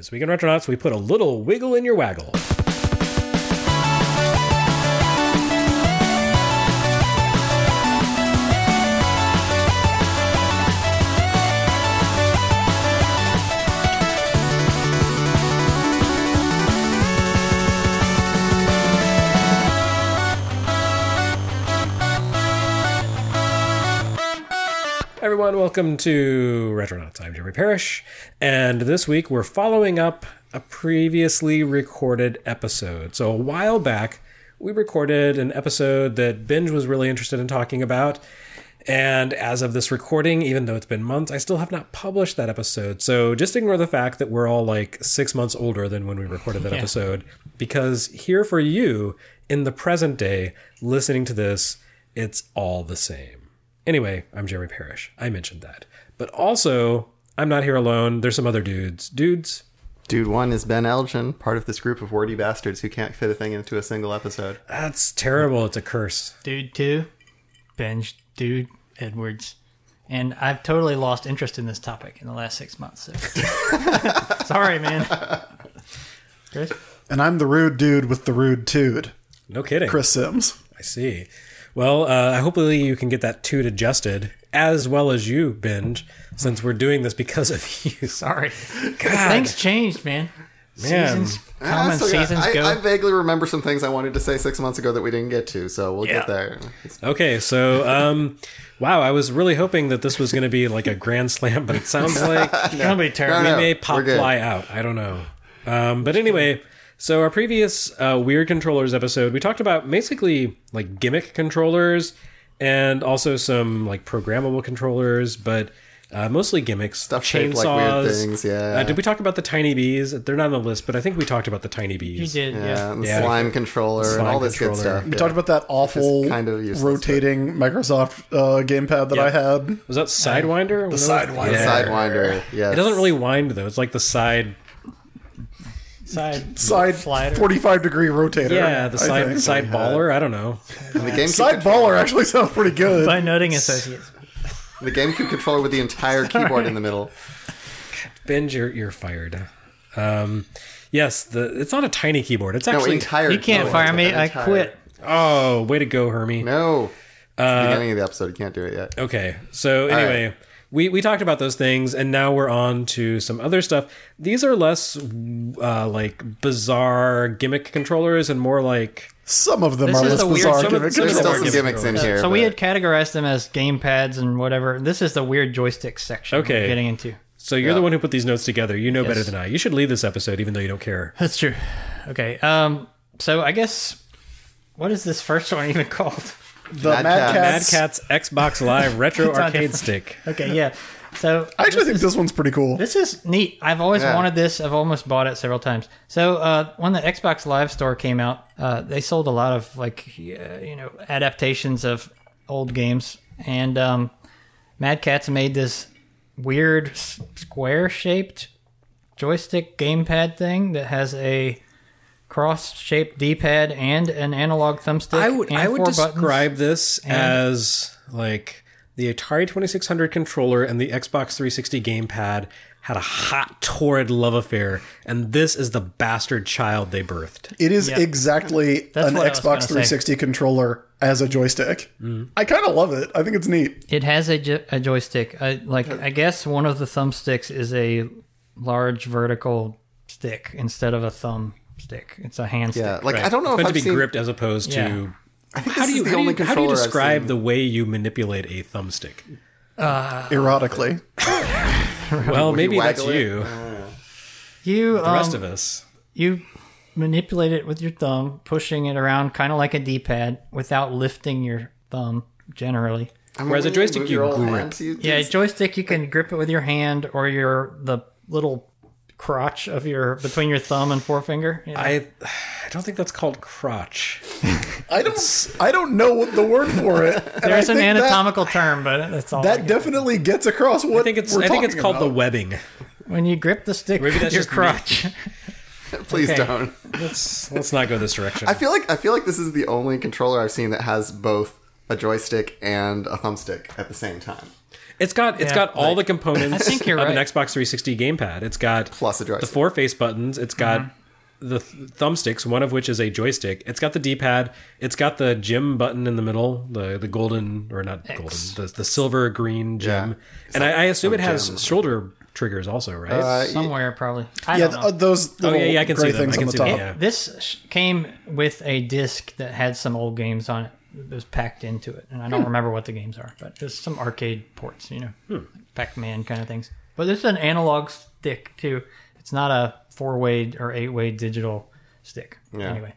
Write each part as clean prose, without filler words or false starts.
This week in Retronauts, we put a little wiggle in your waggle. Everyone, welcome to Retronauts. I'm Jeremy Parrish, and this week we're following up a previously recorded episode. So a while back, we recorded an episode that Binge was really interested in talking about, and as of this recording, even though it's been months, I still have not published that episode. So just ignore the fact that we're all like 6 months older than when we recorded that episode, because here for you, in the present day, listening to this, it's all the same. Anyway, I'm Jeremy Parrish. I mentioned that. But also, I'm not here alone. There's some other dudes. Dudes? Dude 1 is Ben Elgin, part of this group of wordy bastards who can't fit a thing into a single episode. That's terrible. It's a curse. Dude 2, Benj, Dude Edwards. And I've totally lost interest in this topic in the last 6 months. So. Sorry, man. Chris? And I'm the rude dude with the rude tude. No kidding. Chris Sims. I see. Well, hopefully you can get that toot adjusted, as well as you, Binge, since we're doing this because of you. Sorry. God. Things changed, man. Seasons come and seasons go. I vaguely remember some things I wanted to say 6 months ago that we didn't get to, so we'll get there. Okay, so, wow, I was really hoping that this was going to be like a grand slam, but it sounds like It's going to be terrible. we may pop fly out. I don't know. But anyway... So our previous Weird Controllers episode, we talked about basically like gimmick controllers and also some like programmable controllers, but mostly gimmicks. Stuff chainsaws. shaped like weird things, yeah. Did we talk about the tiny bees? They're not on the list, but I think we talked about the tiny bees. You did, yeah. And the slime controller and all this good stuff. We talked about that awful kind of rotating Microsoft gamepad that I had. Was that Sidewinder? The Sidewinder. The Sidewinder, yes. It doesn't really wind though. It's like the side Side slider. 45-degree rotator. Yeah, the side baller. I don't know. And the GameCube Side baller actually sounds pretty good. By Nutting Associates. The GameCube controller with the entire keyboard in the middle. Binge, you're fired. Yes, it's not a tiny keyboard. It's actually entire. You can't keyboard. fire me. I quit. Oh, way to go, Hermie. No. It's the beginning of the episode. You can't do it yet. Okay, so anyway, we talked about those things, and now we're on to some other stuff. These are less like bizarre gimmick controllers and more like... Some of them This are is less the weird- bizarre some of- gimmicks. There's still some gimmick gimmicks in here. So we but- had categorized them as gamepads and whatever. This is the weird joystick section Okay. we're getting into. So you're the one who put these notes together. You know Yes. better than I. You should lead this episode, even though you don't care. That's true. Okay. So I guess, what is this first one even called? The Mad Mad Mad Catz. Catz Xbox Live Retro It's on Arcade different- Stick. Okay, yeah. So I actually think this one's pretty cool. this is neat. I've always Yeah. wanted this. I've almost bought it several times. So when the Xbox Live Store came out, they sold a lot of like adaptations of old games, and Mad Catz made this weird square-shaped joystick gamepad thing that has a cross-shaped D-pad and an analog thumbstick. I would and 4 describe buttons. this as like the Atari 2600 controller and the Xbox 360 gamepad had a hot, torrid love affair, and this is the bastard child they birthed. It is Yeah. exactly That's an what I was gonna Xbox say. 360 controller as a joystick. I kind of love it. I think it's neat. It has a joystick. I guess one of the thumbsticks is a large vertical stick instead of a thumb stick. It's a hand stick. Yeah, like Right. I don't know It's if meant I've to be seen. gripped as opposed Yeah. to... I think How this do you, is the only how do you controller I've describe seen. the way you manipulate a thumbstick? Erotically. Well, maybe that's waggle it? you. You The rest of us. you manipulate it with your thumb, pushing it around kind of like a D-pad without lifting your thumb generally. I mean, Whereas a when you joystick move you your old grip. hands, you Yeah, a just- joystick you can grip it with your hand or the little crotch of between your thumb and forefinger. You know? I don't think that's called crotch. I don't know what the word for it. And There's I an think anatomical term, but that's all. That definitely gets across what I think it's we're called talking the about. webbing. when you grip the stick Maybe with that's your just me. crotch. Please Okay. don't. Let's not go this direction. I feel like this is the only controller I've seen that has both a joystick and a thumbstick at the same time. It's got all the components I think you're of an right. Xbox 360 gamepad. It's got Plus a the joystick. 4 face buttons. It's got the thumbsticks, one of which is a joystick. It's got the D-pad. It's got the gym button in the middle, the golden, or not X. golden, the silver green gym. Yeah. And I assume it has gem. shoulder triggers also, right? Somewhere probably. I Yeah, don't know. those little yeah, I can gray see them. things I can on the see top. them, yeah. This came with a disc that had some old games on it. It was packed into it, and I don't remember what the games are, but there's some arcade ports, Pac-Man kind of things. But this is an analog stick too. It's not a 4-way or 8-way digital stick. Yeah. Anyway,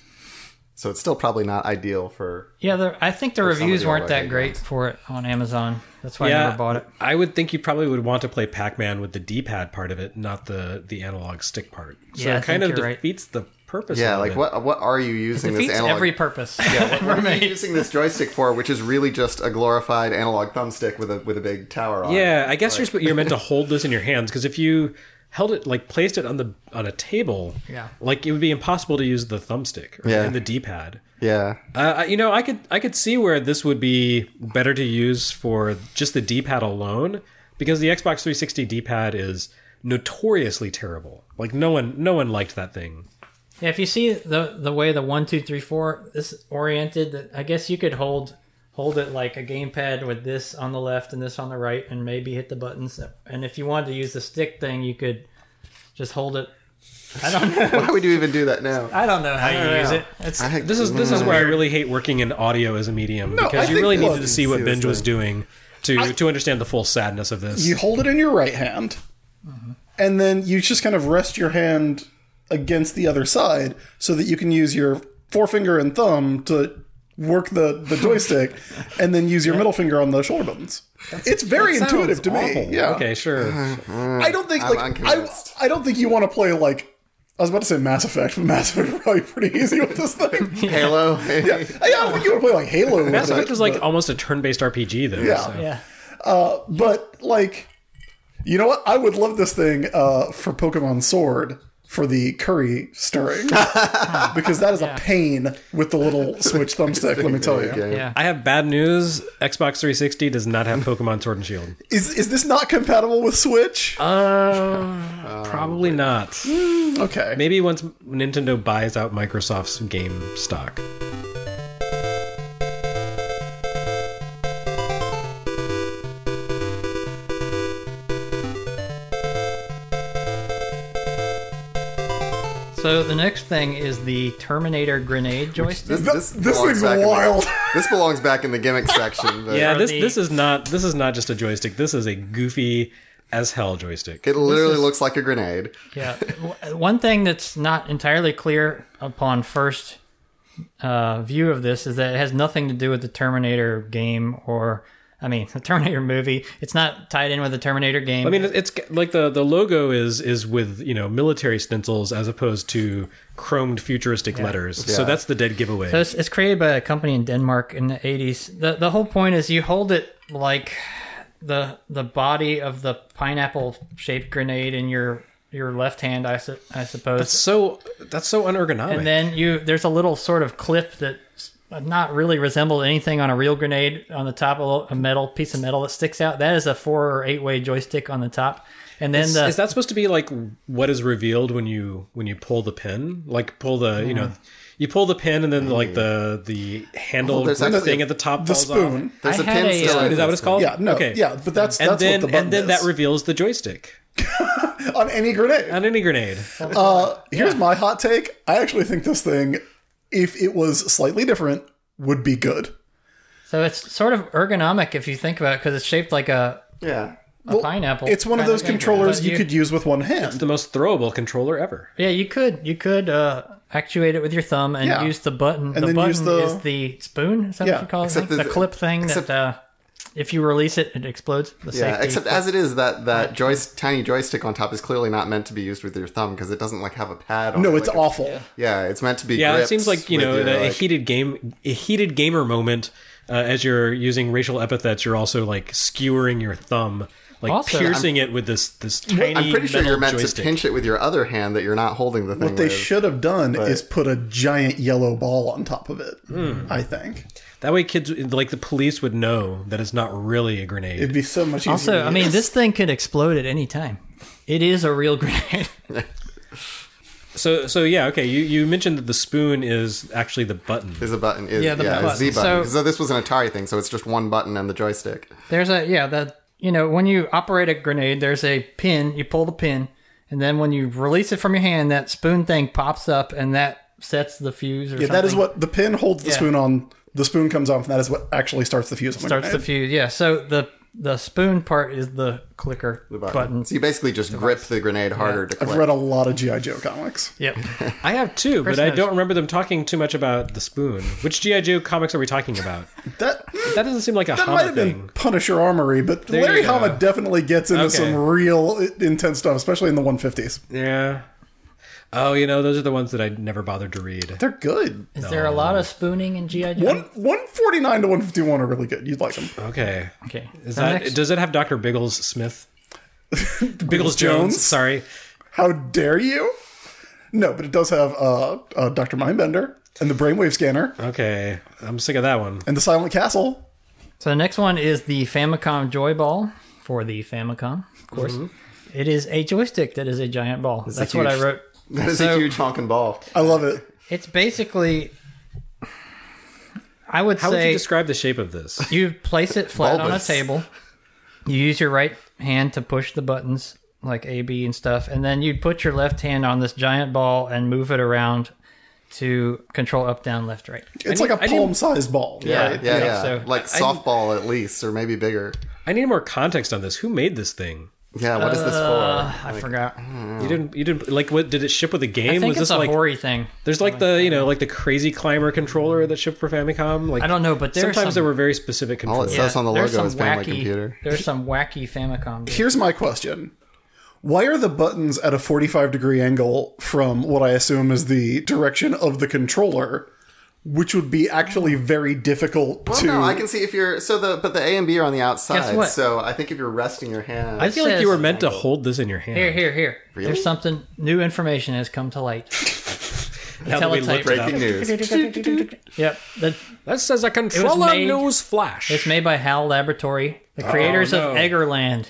So it's still probably not ideal for. yeah, I think the some of reviews the weren't older that arcade great games. for it on Amazon. That's why I never bought it. I would think you probably would want to play Pac-Man with the D-pad part of it, not the analog stick part. So Yeah, I it kind think of you're right. defeats the purpose Yeah, of like it. what are you using this Defeats analog? every purpose. What are you using this joystick for? Which is really just a glorified analog thumbstick with a big tower on. Yeah, it. I guess you're meant to hold this in your hands, because if you held it, like placed it on a table, Yeah. like it would be impossible to use the thumbstick Yeah. and the D-pad. Yeah. I could see where this would be better to use for just the D-pad alone, because the Xbox 360 D-pad is notoriously terrible. Like no one liked that thing. Yeah, if you see the way the 1, 2, 3, 4 is oriented, that I guess you could hold it like a gamepad with this on the left and this on the right, and maybe hit the buttons. And if you wanted to use the stick thing, you could just hold it. I don't know. Why would you even do that now? I don't know how you use know. it. It's This is where I really hate working in audio as a medium, I because you think- really look, needed to see what see Binge this was thing. doing to understand the full sadness of this. You hold it in your right hand, and then you just kind of rest your hand against the other side so that you can use your forefinger and thumb to work the joystick, and then use your middle finger on the shoulder buttons. It's very That intuitive sounds to me. awful. Yeah. Okay, sure. I don't think I'm like unconvinced. I don't think you want to play like I was about to say Mass Effect, but Mass Effect is probably pretty easy with this thing. Halo. I don't think you want to play like Halo. with Mass it, Effect is like but- almost a turn-based RPG, though. Yeah. so. yeah. But like, you know what? I would love this thing for Pokemon Sword for the curry stirring, because that is a pain with the little Switch thumbstick. Let me tell you. Okay. Yeah. I have bad news. Xbox 360 does not have Pokemon Sword and Shield. Is this not compatible with Switch? Probably not. Okay. Maybe once Nintendo buys out Microsoft's game stock. So the next thing is the Terminator grenade joystick. This This belongs thing's back in the- wild. This belongs back in the gimmick section. But Yeah, Or this the- this is not just a joystick. This is a goofy as hell joystick. It literally looks like a grenade. Yeah. One thing that's not entirely clear upon first view of this is that it has nothing to do with the Terminator game the Terminator movie. It's not tied in with the Terminator game. I mean, it's like the logo is with military stencils as opposed to chromed futuristic letters. So Yeah. that's the dead giveaway. So it's created by a company in Denmark in the 80s. The whole point is you hold it like the body of the pineapple shaped grenade in your left hand, I suppose. that's so unergonomic. And then there's a little sort of clip that's not really resembled anything on a real grenade on the top of a piece of metal that sticks out. That is a 4 or 8-way joystick on the top. And then is that supposed to be like what is revealed when you pull the pin? Like pull the you pull the pin and then like the handle there's grip actually thing at the top The falls spoon. off. There's I a had pin a, still. uh, in Is that what this it's called? Yeah, no, Okay. yeah, but that's And what then the button and then that is. reveals the joystick On any grenade. on any grenade. Here's my hot take. I actually think this thing, if it was slightly different, would be good. so it's sort of ergonomic if you think about it because it's shaped like a Yeah. pineapple. It's one of kind those thing. controllers But you could use with one hand. The most throwable controller ever. Yeah, you could actuate it with your thumb and Yeah. use the button. And the then button use the- is the spoon. Is that Yeah, what you call it? except The there's- clip thing except- that if you release it, it explodes. The Yeah, safety. except as it is, that tiny joystick on top is clearly not meant to be used with your thumb because it doesn't like have a pad on it. No, it's Like, awful. Yeah, it's meant to be Yeah, it gripped seems like with your, a like- heated gamer moment. As you're using racial epithets, you're also like skewering your thumb like Also, piercing it with this tiny. I'm pretty sure metal you're meant joystick. to pinch it with your other hand that you're not holding the thing What they with. should have done is put a giant yellow ball on top of it. I think That way, kids like the police would know that it's not really a grenade. it'd be so much easier. Also, to I mean, use. this thing could explode at any time. It is a real grenade. So yeah, okay. You mentioned that the spoon is actually the button. Is a button. Is, Yeah, the it's the button. button. So- So this was an Atari thing, so it's just one button and the joystick. There's when you operate a grenade, there's a pin. You pull the pin, and then when you release it from your hand, that spoon thing pops up, and that sets the fuse. Or yeah, something. that is what the pin holds the Yeah. spoon on. The spoon comes off, and that is what actually starts the fuse. On starts the fuse. Yeah. So the spoon part is the clicker button. So you basically just grip the grenade harder to click. I've read a lot of G.I. Joe comics. Yep. I have two, Chris but I knows. don't remember them talking too much about the spoon. Which GI Joe comics are we talking about? That That doesn't seem like a might Hama have been thing. Punisher Armory, but There Larry you go. Hama definitely gets into Okay. some real intense stuff, especially in the 150s. Yeah. Oh, those are the ones that I never bothered to read. They're good. Is there a lot of spooning in GI Joe? 149 to 151 are really good. You'd like them. Okay. Okay. Is So that next- does it have Dr. Biggles Smith? Biggles Jones. Sorry. How dare you? No, but it does have Dr. Mindbender and the Brainwave Scanner Okay. I'm sick of that one. and the Silent Castle. So the next one is the Famicom Joy Ball for the Famicom, of course. It is a joystick that is a giant ball. That's what I huge- wrote. That is So- a huge honking ball. I love it. It's basically, I would How would you say, describe the shape of this? you place it flat on a Bulbous. table. You use your right hand to push the buttons like A, B, and stuff, and then you'd put your left hand on this giant ball and move it around to control up, down, left, right. It's like a palm-sized ball. Yeah. right? Yeah. So- like softball at least, or maybe bigger. I need more context on this. Who made this thing? Yeah, what is this for? I forgot. You didn't like what did it ship with the game? I think Was it's this a like Hori thing. there's like the like the crazy climber controller that shipped for Famicom? Like I don't know, but there's sometimes some, there were very specific All it controllers. says on the there's logo some is Family wacky, Computer. There's some wacky Famicom. Here's my question. Why are the buttons at a 45-degree angle from what I assume is the direction of the controller, which would be actually very difficult Well, to... no, I can see if you're but the A and B are on the outside. Guess what? So I think if you're resting your hand, I feel like you says- were meant to hold this in your hand. Here. There's something new information has come to light. Now that we teletype. looked it up. breaking news. Yep. That says a controller made- news flash. It's made by HAL Laboratory, the creators no. of Eggerland.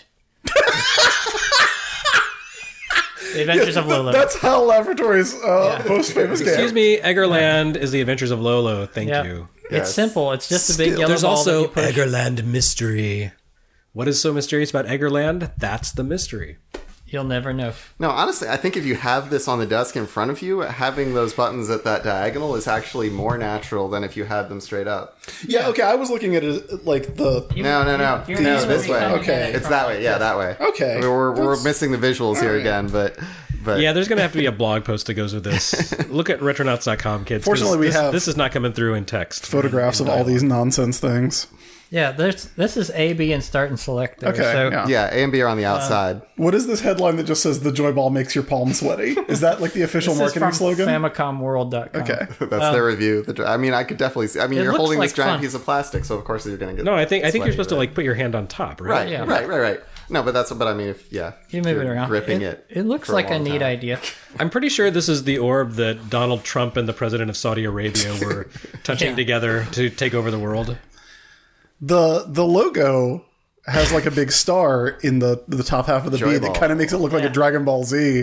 The Adventures of Lolo. That's HAL Laboratory's most famous game. Excuse me, Eggerland is the Adventures of Lolo. Thank Yep. you. It's Yes. simple. It's just a big yellow There's ball also that you push. Eggerland Mystery. What is so mysterious about Eggerland? That's the mystery. You'll never know. No, honestly, I think if you have this on the desk in front of you, having those buttons at that diagonal is actually more natural than if you had them straight up. Yeah, okay, I was looking at it like the... No. You're No, using this the way. thumb Okay. and It's that way. Yeah, that way. Okay. I mean, we're That's- missing the visuals here right. again, but Yeah, there's going to have to be a blog post that goes with this. Look at retronauts.com, kids. 'cause Fortunately, we this, have this is not coming through in text. photographs of all these nonsense things. Yeah, this is A, B, and start and select there. Okay, so yeah. yeah, A and B are on the outside. What is this headline that just says the joy ball makes your palm sweaty? Is that like the official this is marketing from slogan? FamicomWorld.com. Okay. That's their review. I mean, I could definitely see. I mean, It you're looks holding like this giant fun. piece of plastic, so of course you're going to get. No, I think you're sweaty, supposed to right? like put your hand on top, right? Right, Yeah. right. No, but I mean, if You if move you're it around. gripping it. It looks for a like a long neat time. idea. I'm pretty sure this is the orb that Donald Trump and the president of Saudi Arabia were touching Yeah. together to take over the world. The logo has like a big star in the top half of the Joy B ball. that kind of makes it look like a Dragon Ball Z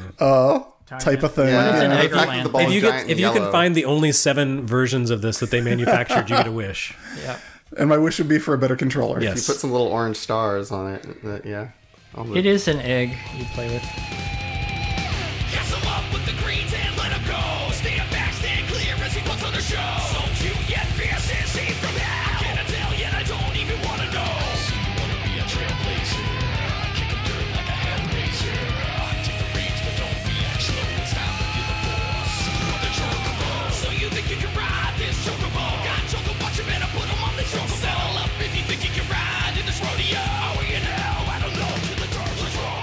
type of thing. Yeah, in the Eggerland. fact that the ball If is you giant if and you can yellow. find the only 7 versions of this that they manufactured, you get a wish. Yeah. And my wish would be for a better controller. Yes. you put some little orange stars on it. Yeah, I'll move. It is an egg you play with. Gas 'em up with the greens and let 'em go. Stand back, stand clear as he puts on the show. So cute yet fierce and safe from hell. Can I tell yet I don't even wanna know. So you wanna be a trailblazer, kicking dirt like a hell raiser. Take the reins but don't react slow. It's time to feel the force of the chocobo. So you think you can ride this chocobo? Got choco, but you better put 'em on the chocobo. Settle up if you think you can ride in this rodeo. Oh, you know, I don't know till the doors are wrong.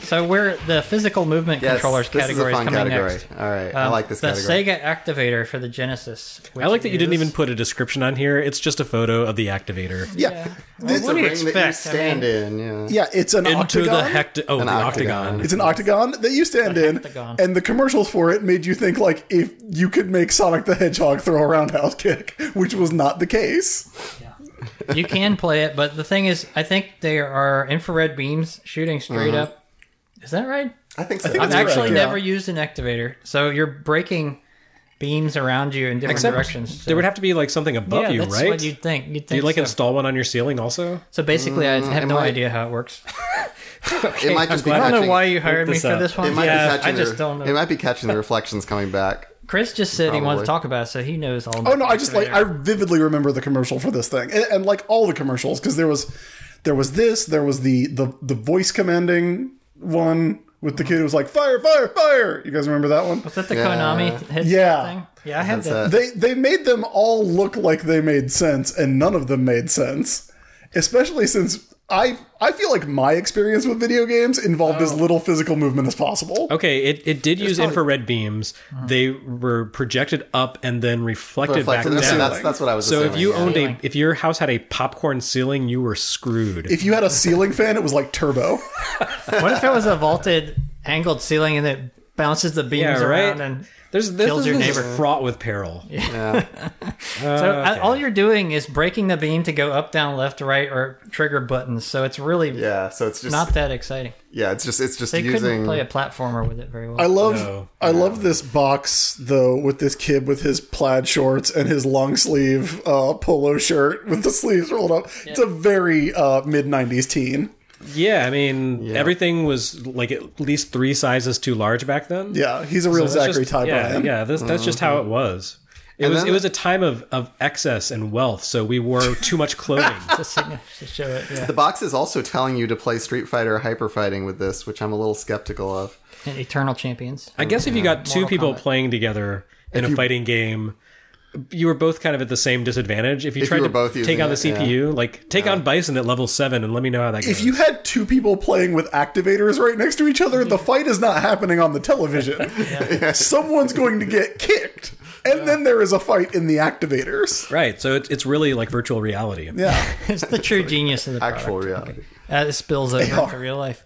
So where the physical movement Yes, controllers this category is is a fun coming category. next. All right, I like this the category. Sega Activator for the Genesis. I like that you didn't is- even put a description on here. It's just a photo of the activator. Yeah. Well, It's what do you ring that you expect? stand in. Yeah. Yeah, it's an Into octagon. the An the octagon. octagon. It's an octagon that you stand in, hectagon. and the commercials for it made you think like if you could make Sonic the Hedgehog throw a roundhouse kick, which was not the case. You can play it, but the thing is, I think there are infrared beams shooting straight up. Is that right? I think so. think I've That's actually correct, yeah. never used an activator, so you're breaking beams around you in different Except directions. So. there would have to be like something above yeah, you, that's right? what you'd think. You'd Do think you like so. install one on your ceiling also? So basically, I have it no might- idea how it works. It might just be I don't catching. know why you hired me this for up. this one. It might Yeah, be catching I just don't know. It might be catching the reflections coming back. Chris just said he wanted Probably. to talk about it, so he knows all about Oh no, I just like I activator. vividly remember the commercial for this thing, and like all the commercials because there was the voice commanding one with the kid who was like fire, fire, fire. You guys remember that one? Was that the Yeah. Konami headset Yeah. thing? Yeah, I had Headset. that. They made them all look like they made sense, and none of them made sense. Especially since I feel like my experience with video games involved as little physical movement as possible. Okay, it did use infrared beams. They were projected up and then reflected back Reflected. Okay, down. that's what I was So if assuming, you yeah. owned if your house had a popcorn ceiling, you were screwed. If you had a ceiling fan, it was like turbo. What if it was a vaulted, angled ceiling and it bounces the beams Yeah, right. around and This kills your is neighbor. fraught with peril. all you're doing is breaking the beam to go up, down, left, right, or trigger buttons. So it's really Yeah, so it's just not that exciting. yeah, it's just They couldn't using play a platformer with it very well. I love No. I love this box though with this kid with his plaid shorts and his long sleeve polo shirt with the sleeves rolled up. It's a very mid 90s teen. Yeah, I mean, everything was like at least 3 sizes too large back then. Yeah, he's a real So that's Zachary just- Ty yeah, Bryan. yeah. That's just how it was. And then- It was a time of excess and wealth, so we wore too much clothing. to show it, yeah. the box is also telling you to play Street Fighter or Hyper Fighting with this, which I'm a little skeptical of. And Eternal Champions. I guess if you got two Mortal people Kombat. playing together in a fighting game, you were both kind of at the same disadvantage. If you If tried you were to both take using on the it, yeah. CPU, like take on Bison at level 7 and let me know how that goes. If you had two people playing with activators right next to each other, the fight is not happening on the television. Someone's going to get kicked. And then there is a fight in the activators. Right, so it's really like virtual reality. Yeah. It's the true genius of the product. Actual reality. It spills over are. into real life.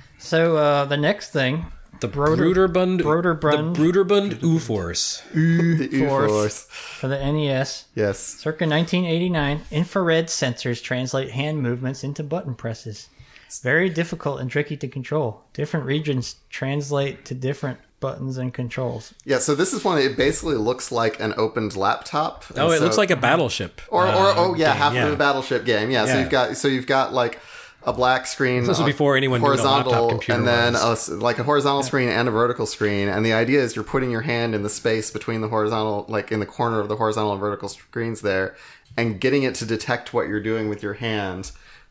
So the next thing, The Bruderbund Broderbund. the Bruderbund U-Force. The Force. U-Force. for the NES, Yes. circa 1989, infrared sensors translate hand movements into button presses. It's very difficult and tricky to control. Different regions translate to different buttons and controls. Yeah, so this is one that it basically looks like an opened laptop. Oh, And it looks so- like a battleship. or half yeah. of a battleship game. Yeah, Yeah. so you've got like a black screen. This was before anyone knew what a laptop horizontal, computer and then was. like a horizontal screen and a vertical screen. And the idea is you're putting your hand in the space between the horizontal, like in the corner of the horizontal and vertical screens there, and getting it to detect what you're doing with your hand.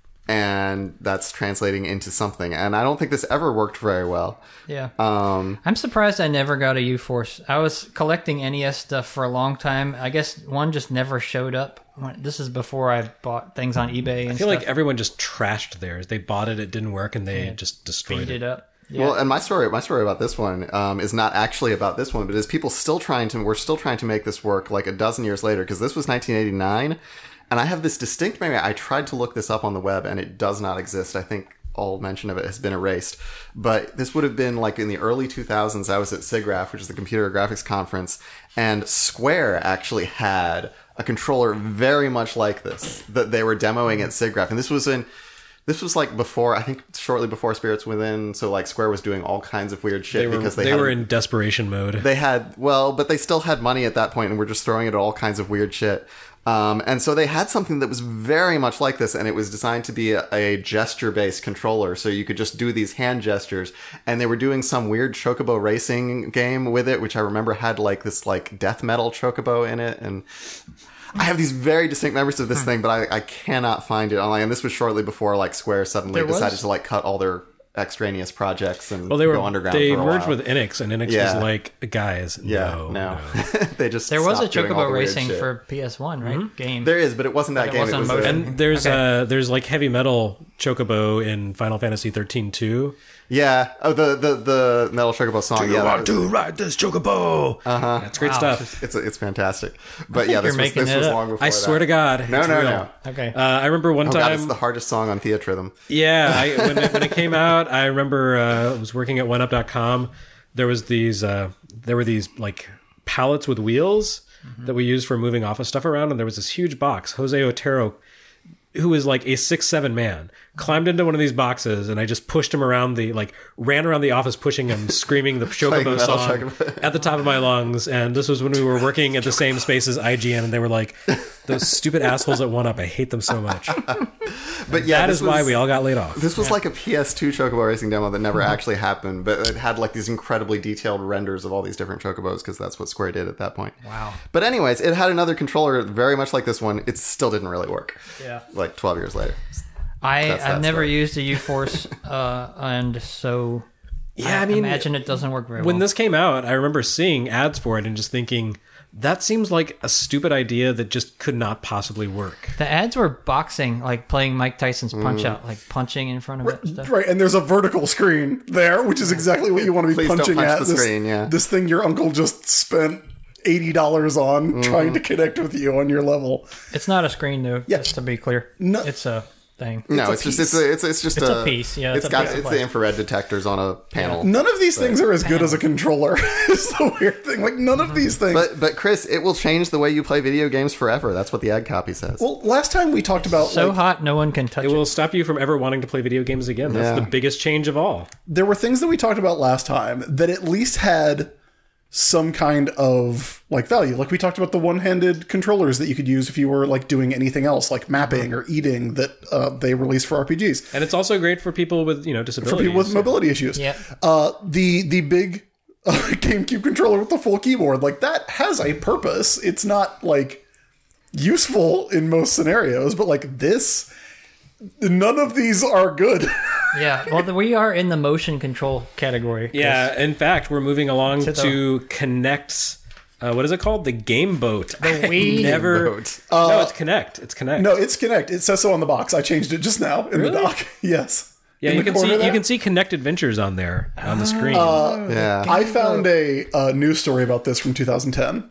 And that's translating into something. And I don't think this ever worked very well. Yeah. I'm surprised I never got a U-Force. I was collecting NES stuff for a long time. I guess one just never showed up. This is before I bought things on eBay and I feel stuff. like everyone just trashed theirs. They bought it, it didn't work, and they just destroyed beat it. it up. Yeah. Well, and my story about this one is not actually about this one, but is people we're still trying to make this work like a dozen years later, because this was 1989, and I have this distinct memory. I tried to look this up on the web, and it does not exist. I think all mention of it has been erased. But this would have been like in the early 2000s. I was at SIGGRAPH, which is the Computer Graphics Conference, and Square actually had a controller very much like this that they were demoing at SIGGRAPH, and this was like before, I think shortly before Spirits Within, so like Square was doing all kinds of weird shit because They were in desperation mode. they had, but they still had money at that point and were just throwing it at all kinds of weird shit. And so they had something that was very much like this, and it was designed to be a gesture-based controller, so you could just do these hand gestures. And they were doing some weird Chocobo racing game with it, which I remember had like this like death metal Chocobo in it, and I have these very distinct memories of this thing, but I cannot find it online. And this was shortly before like Square suddenly There was- decided to like cut all their extraneous projects and Well, they go underground. they for a merged while. with Enix, and Enix Yeah. was like, guys, Yeah, no. They just there was a stopped doing all Chocobo the weird Racing shit. for PS1, right? Game. There is, but it wasn't that it game. wasn't It was motion. a, And there's like heavy metal chocobo in Final Fantasy 13 too. Yeah. Oh, the Metal Chocobo song. To ride this chocobo. That's great stuff. It's fantastic. But yeah, you're making this it was up. long before I swear to God. No, it's no, real. no. Okay. I remember one Oh God, time. it's the hardest song on Theatrhythm. Yeah, when it came out, I remember I was working at OneUp.com. There were these like pallets with wheels that we used for moving office stuff around, and there was this huge box. Jose Otero, who was like a 6'7" man, climbed into one of these boxes, and I just pushed him around ran around the office pushing him, screaming the Chocobo Metal song Chocobo. at the top of my lungs. And this was when we were working at the same space as IGN, and they were like, those stupid assholes at OneUp, I hate them so much. But yeah, That this is why was- we all got laid off. This was like a PS2 Chocobo racing demo that never actually happened, but it had like these incredibly detailed renders of all these different Chocobos because that's what Square did at that point. Wow. But anyways, it had another controller very much like this one. It still didn't really work. Yeah. Like 12 years later. I've that never story. used a U-Force, and so Yeah, I mean, imagine it doesn't work very when well. this came out, I remember seeing ads for it and just thinking, that seems like a stupid idea that just could not possibly work. The ads were boxing, like playing Mike Tyson's Punch Out, like punching in front of it and stuff. Right, and there's a vertical screen there, which is exactly what you want to be Please don't punching punch at. the This, screen, yeah. this thing your uncle just spent $80 on trying to connect with you on your level. It's not a screen, though. Yeah. Just to be clear, No. it's a thing. No, a it's just piece. it's just It's a piece, yeah, it's it's a got piece of it's the plastic. infrared detectors on a panel. None of these things are as good as a controller. Is the weird thing. Like none of these things. But Chris, it will change the way you play video games forever. That's what the ad copy says. well, last time we talked about So like, hot, no one can touch It it. will stop you from ever wanting to play video games again. That's Yeah. the biggest change of all. there were things that we talked about last time that at least had some kind of like value. Like we talked about the one-handed controllers that you could use if you were like doing anything else, like mapping or eating that they released for RPGs. And it's also great for people with, For disabilities. people with mobility issues. Yeah. The big GameCube controller with the full keyboard, like that has a purpose. It's not like useful in most scenarios, but like this, none of these are good. Yeah, well, we are in the motion control category. 'cause Yeah, in fact, we're moving along To the- to Connect's, what is it called? The Game Boat. The Wii. Never. Boat. No, it's Connect. It's Connect. No, it's Kinect. It says so on the box. I changed it just now in the dock. Yes. yeah, In you the can see corner there. you can see Connect Adventures on there on the screen. Yeah. I found a news story about this from 2010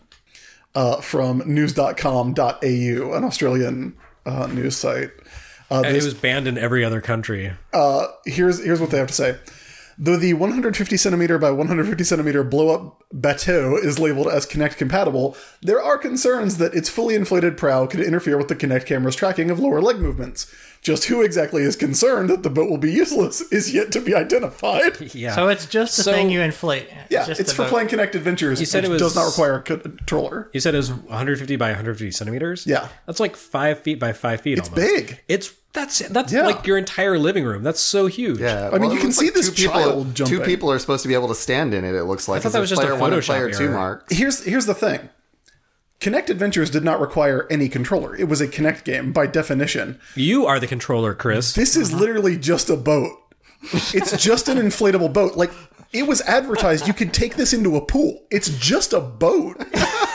from news.com.au, an Australian news site. and it was banned in every other country. Here's what they have to say. Though the 150 centimeter by 150 centimeter blow-up bateau is labeled as Kinect compatible, there are concerns that its fully inflated prow could interfere with the Kinect camera's tracking of lower leg movements. Just who exactly is concerned that the boat will be useless is yet to be identified. Yeah. So it's just the So- thing you inflate. Yeah, just it's the for boat. playing Kinect Adventures, You said which it was- does not require a controller. You said it was 150 by 150 centimeters. Yeah. That's like 5 feet by 5 feet. It's almost. big. That's Yeah. like your entire living room. That's so huge. Yeah, I mean, you it can looks see like this two people- child jumping. Two people are supposed to be able to stand in it. It looks like. thought that was There's just a player 1 and Photoshop player 2 error. marks. Here's the thing. Kinect Adventures did not require any controller. It was a Kinect game by definition. You are the controller, Chris. This is literally just a boat. It's just an inflatable boat. Like, it was advertised you could take this into a pool. It's just a boat.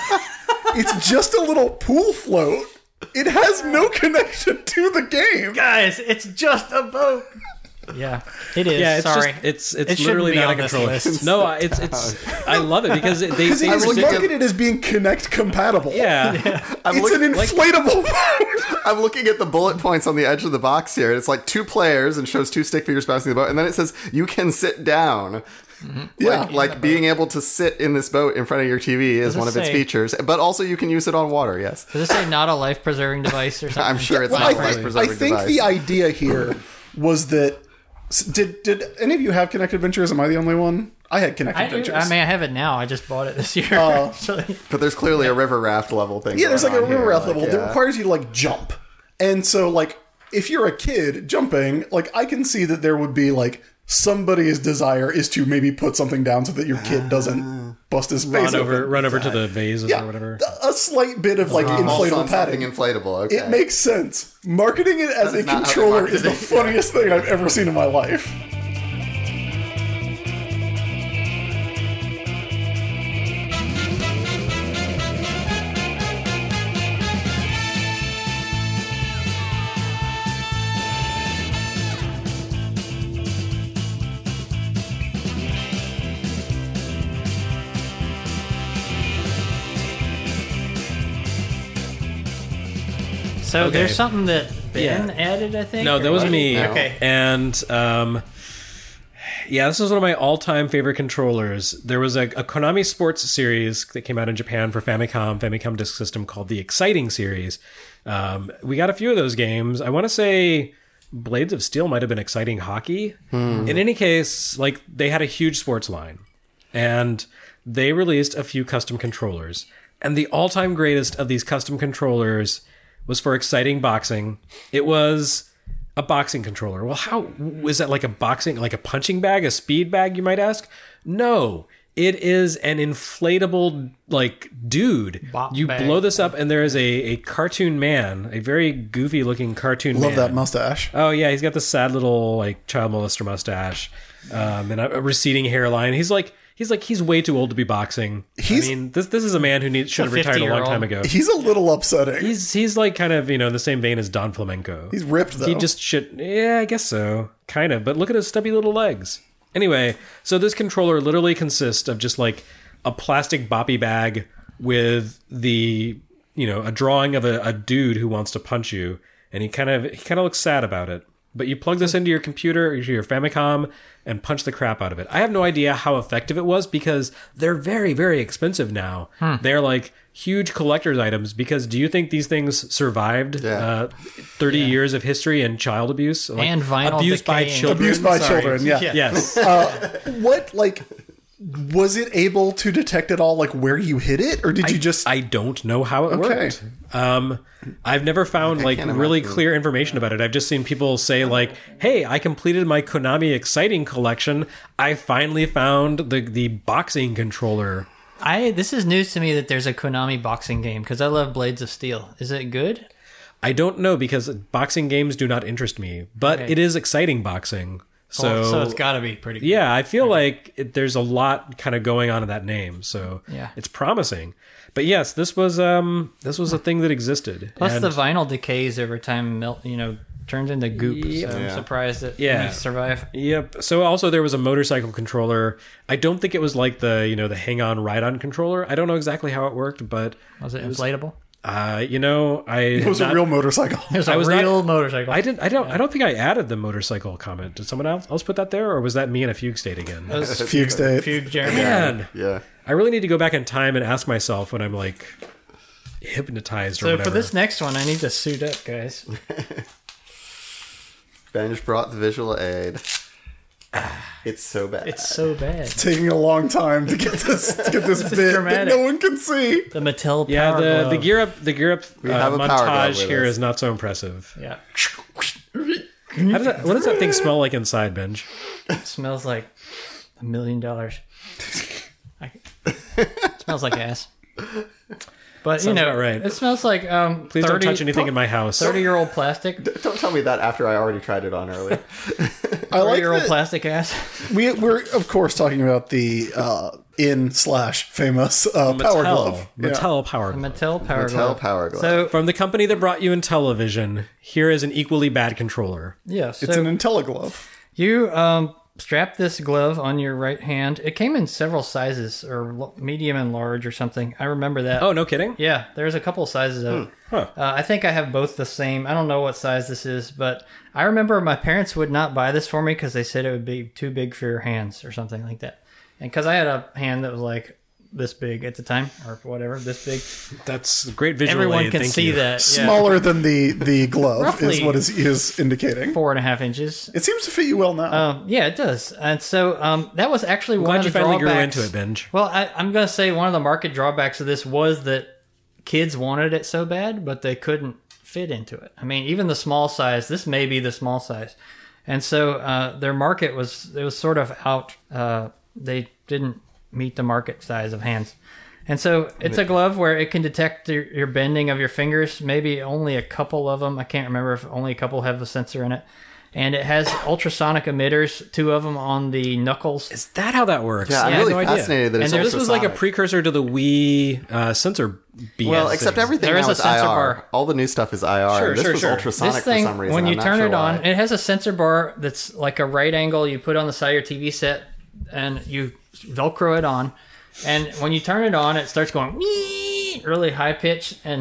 It's just a little pool float. It has no connection to the game. Guys, it's just a boat. Yeah, it is. Yeah, it's Sorry. it's It shouldn't literally be not a on this controller. list. No, it's I love it because they Because it is looking at- marketed as being Kinect compatible. yeah. It's an inflatable boat. I'm looking at the bullet points on the edge of the box here. And it's like 2 players and shows 2 stick figures bouncing the boat, and then it says you can sit down. Yeah. Like being able to sit in this boat in front of your TV is it one of its say- features, but also you can use it on water. Yes, Does it say not a life preserving device or something? I'm sure it's Well, not I life think, preserving I think device. the idea here was that did any of you have Kinect Adventures? Am I the only one? I had Kinect I Adventures. do. I mean, I have it now. I just bought it this year. actually. But there's clearly a river raft level thing. Yeah, there's like going a on river here. raft Like, level yeah. that requires you to like jump. And so like if you're a kid jumping, like I can see that there would be like somebody's desire is to maybe put something down so that your kid doesn't bust his face Run over to the vases Yeah, or whatever. a slight bit of like Also inflatable on something padding. inflatable. Okay. It makes sense. Marketing it as a is not how they controller market is the it. funniest thing I've ever seen in my life. So Okay. there's something that Ben Yeah. added, I think? No, or that was what? me. Okay. And yeah, this is one of my all-time favorite controllers. There was a Konami Sports series that came out in Japan for Famicom Disk System called the Exciting series. We got a few of those games. I want to say Blades of Steel might have been Exciting Hockey. In any case, like they had a huge sports line, and they released a few custom controllers. And the all-time greatest of these custom controllers was for Exciting Boxing. It was a boxing controller. Well, how is that? Like a boxing, like a punching bag, a speed bag, you might ask? No, it is an inflatable like dude. Bop You bag. blow this up, and there is a cartoon man, a very goofy looking cartoon man. Love that mustache. Oh yeah, he's got this sad little like child molester mustache, and a receding hairline. He's way too old to be boxing. He's- I mean, this is a man who should have retired a long 50-year-old. time ago. He's a little upsetting. He's like kind of in the same vein as Don Flamenco. He's ripped though. He just should. Yeah, I guess so. Kind of. But look at his stubby little legs. Anyway, so this controller literally consists of just like a plastic boppy bag with the a drawing of a dude who wants to punch you, and he kind of looks sad about it. But you plug this into your computer, your Famicom, and punch the crap out of it. I have no idea how effective it was because they're very, very expensive now. They're like huge collector's items because do you think these things survived 30 years of history and child abuse? Like, And vinyl abuse by decaying. children? Abused by Sorry. children, yeah. Yes. What, like, was it able to detect at all, like, where you hit it? Or did you just... I don't know how it Okay. worked. I've never found like can't really imagine. clear information about it. I've just seen people say like, "Hey, I completed my Konami Exciting collection. I finally found the boxing controller." This is news to me that there's a Konami boxing game because I love Blades of Steel. Is it good? I don't know because boxing games do not interest me, but Okay. it is exciting boxing. So it's got to be pretty good. Yeah, I feel like there's a lot kind of going on in that name, so Yeah. it's promising. But yes, this was a thing that existed. Plus And- the vinyl decays over time, turns into goop. Yep. So I'm Yeah. surprised that Yeah. any survive. Yep. So also there was a motorcycle controller. I don't think it was like the the hang-on ride-on controller. I don't know exactly how it worked, but Was it inflatable? it It was a real motorcycle. There's I a was real not- motorcycle. I don't think I added the motorcycle comment. Did someone else put that there, or was that me in a fugue state again? Fugue state. Fugue Jeremy. Man, Yeah. I really need to go back in time and ask myself when I'm like hypnotized or So whatever. for this next one, I need to suit up, guys. Benj brought the visual aid. It's so bad. It's so bad. Taking a long time to get this bit that dramatic. no one can see. The Mattel Power yeah, the Glove. gear up have a Power Glove montage with here us. is not so impressive. Yeah, What does that thing smell like inside, Benj? it smells like $1 million. It smells like ass. But Sounds about right. it smells like Please don't touch anything in my house. 30-year-old plastic. Don't tell me that after I already tried it on earlier. I like 30-year-old that plastic ass. we're of course talking about the famous Power Glove. Yeah. Mattel Power Glove. Mattel Power Mattel Glove. Power Glove. So From the company that brought you Intellivision, here is an equally bad controller. yeah, so It's an IntelliGlove. you strap this glove on your right hand. It came in several sizes, or medium and large, or something. I remember that. Oh, no kidding? Yeah, there's a couple of sizes of it. Huh. I think I have both the same. I don't know what size this is, but I remember my parents would not buy this for me because they said it would be too big for your hands or something like that. And because I had a hand that was like this big at the time, or whatever, this big. That's great visual Everyone aid, can thank see you. that. Yeah. Smaller than the glove Roughly is what is indicating. 4.5 inches. It seems to fit you well now. Yeah, it does. And so that was actually one Glad of you the finally grew drawbacks. into it, Benj. Well, I'm going to say one of the market drawbacks of this was that kids wanted it so bad, but they couldn't fit into it. I mean, even the small size, this may be the small size. And so their market was sort of out. They didn't meet the market size of hands. And so it's a glove where it can detect your bending of your fingers. Maybe only a couple of them. I can't remember if only a couple have a sensor in it. And it has ultrasonic emitters, 2 of them on the knuckles. Is that how that works? Yeah, I'm I had really no idea. fascinated that And it's This was like a ultrasonic. precursor to the Wii sensor BS. Well, except things. everything There is now a is sensor IR. bar. All the new stuff is IR. Sure, this sure, was sure. ultrasonic This thing, for some reason. when you I'm not turn sure it on, why. it has a sensor bar that's like a right angle you put on the side of your TV set, and you Velcro it on. And when you turn it on, it starts going "Wee!" really high pitch, and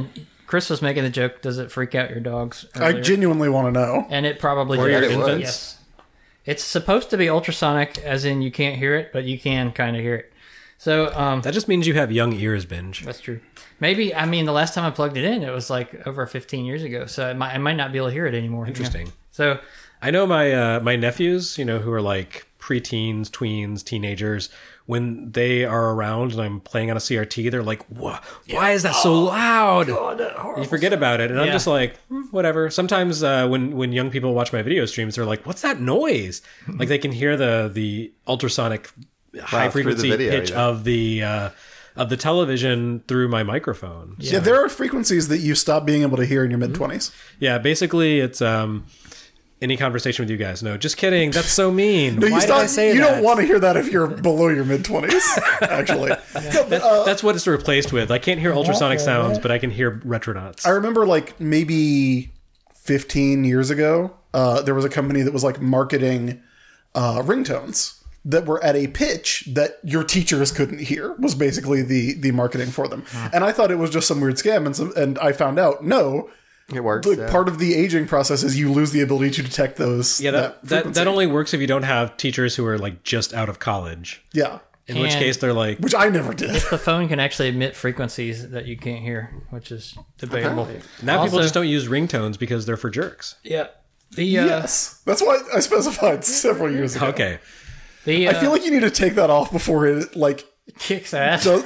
Chris was making the joke, does it freak out your dogs? I earlier? genuinely want to know. And it probably Or does. your it was. infants. Yes. It's supposed to be ultrasonic, as in you can't hear it, but you can kind of hear it. So That just means you have young ears, Binge. that's true. Maybe, I mean, the last time I plugged it in, it was like over 15 years ago, so I might not be able to hear it anymore. Interesting. So I know my nephews, who are like preteens, tweens, teenagers. When they are around and I'm playing on a CRT, they're like, why is that so loud? You forget about it. And I'm Yeah. just like, whatever. Sometimes when young people watch my video streams, they're like, what's that noise? Like they can hear the ultrasonic high frequency through the video, pitch yeah. of the television through my microphone. Yeah, there are frequencies that you stop being able to hear in your mid-20s. Yeah, basically it's any conversation with you guys. No, just kidding. That's so mean. No, Why did I say you that? don't want to hear that if you're below your mid-20s, actually. That's what it's replaced with. I can't hear ultrasonic sounds, but I can hear retronauts. I remember like maybe 15 years ago, there was a company that was like marketing ringtones that were at a pitch that your teachers couldn't hear, was basically the marketing for them. And I thought it was just some weird scam, and I found out, no, It works. like yeah. part of the aging process is you lose the ability to detect those. Yeah, that frequency. only works if you don't have teachers who are like just out of college. Yeah, In which And- case they're like, which I never did. the phone can actually emit frequencies that you can't hear, which is debatable. now people Also- just don't use ringtones because they're for jerks. Yeah. The, Yes, that's why I specified several years ago. Okay. the I feel like you need to take that off before it like kicks ass. does.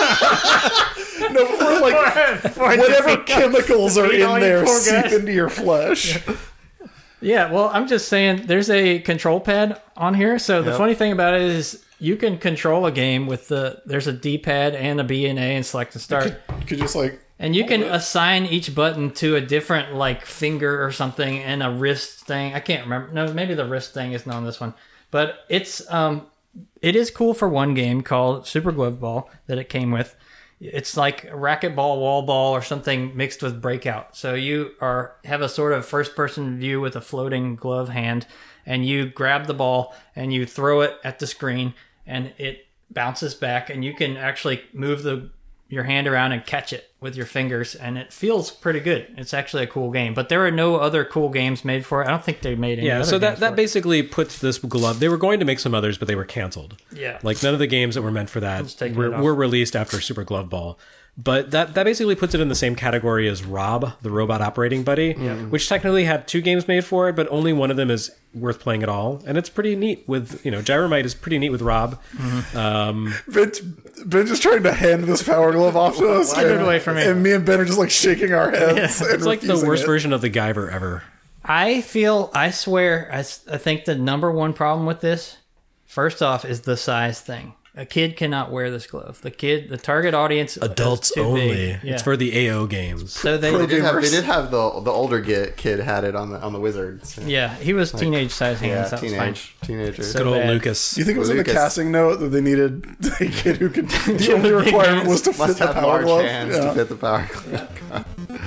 No, before like whatever chemicals are feed all in you there poor seep guys. into your flesh. Yeah, well, I'm just saying there's a control pad on here. So the funny thing about it is you can control a game with there's a D-pad and a B and A and select and start. You could just like And you can assign each button to a different like finger or something and a wrist thing. I can't remember. No, maybe the wrist thing isn't on this one. But it is cool for one game called Super Glove Ball that it came with. It's like racquetball, wall ball, or something mixed with breakout. So you have a sort of first-person view with a floating glove hand, and you grab the ball and you throw it at the screen, and it bounces back, and you can actually move your hand around and catch it with your fingers, and it feels pretty good. It's actually a cool game, but there are no other cool games made for it. I don't think they made any. Yeah, other so games that for it. basically puts this glove. They were going to make some others, but they were canceled. Yeah. Like none of the games that were meant for that taking it off. were released after Super Glove Ball. But that basically puts it in the same category as Rob, the robot operating buddy, which technically had 2 games made for it, but only one of them is worth playing at all. And it's pretty neat with, Gyromite is pretty neat with Rob. Ben just trying to hand this power glove off to us. Get it away from me. And me and Ben are just like shaking our heads. And It's like the refusing worst it. version of the Guyver ever. I swear, I think the number one problem with this, first off, is the size thing. A kid cannot wear this glove. The target audience, Adults is too only. big. Yeah. It's for the AO games. So they They did have, gamers. the older kid had it on the Wizards. yeah, he was teenage size Yeah, hands. That was fine. teenager. So Good old bad. Lucas. Do you think it was in the Lucas. casting note that they needed a kid who could? The only requirement was to fit Must the have power large glove. hands Yeah. to fit the power glove.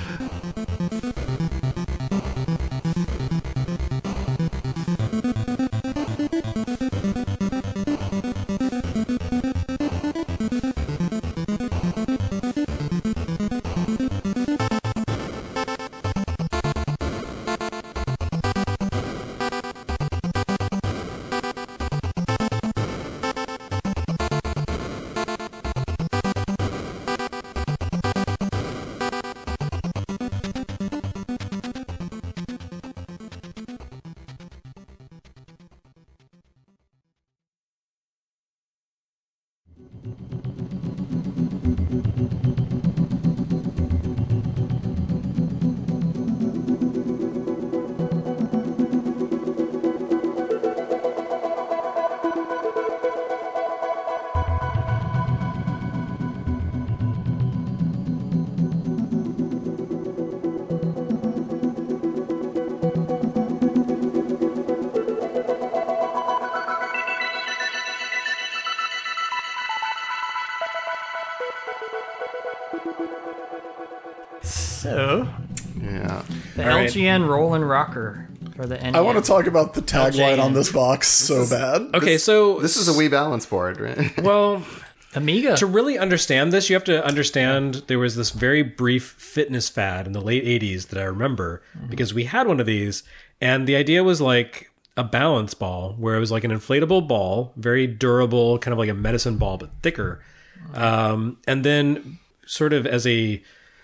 So Yeah. the All right. LGN Rollin' Rocker for the NES. I want to talk about the tagline LJN. on this box so bad. Okay, so This is a Wii balance board, right? well, Amiga. To really understand this, you have to understand there was this very brief fitness fad in the late 80s that I remember because we had one of these, and the idea was like a balance ball where it was like an inflatable ball, very durable, kind of like a medicine ball, but thicker. And then sort of as a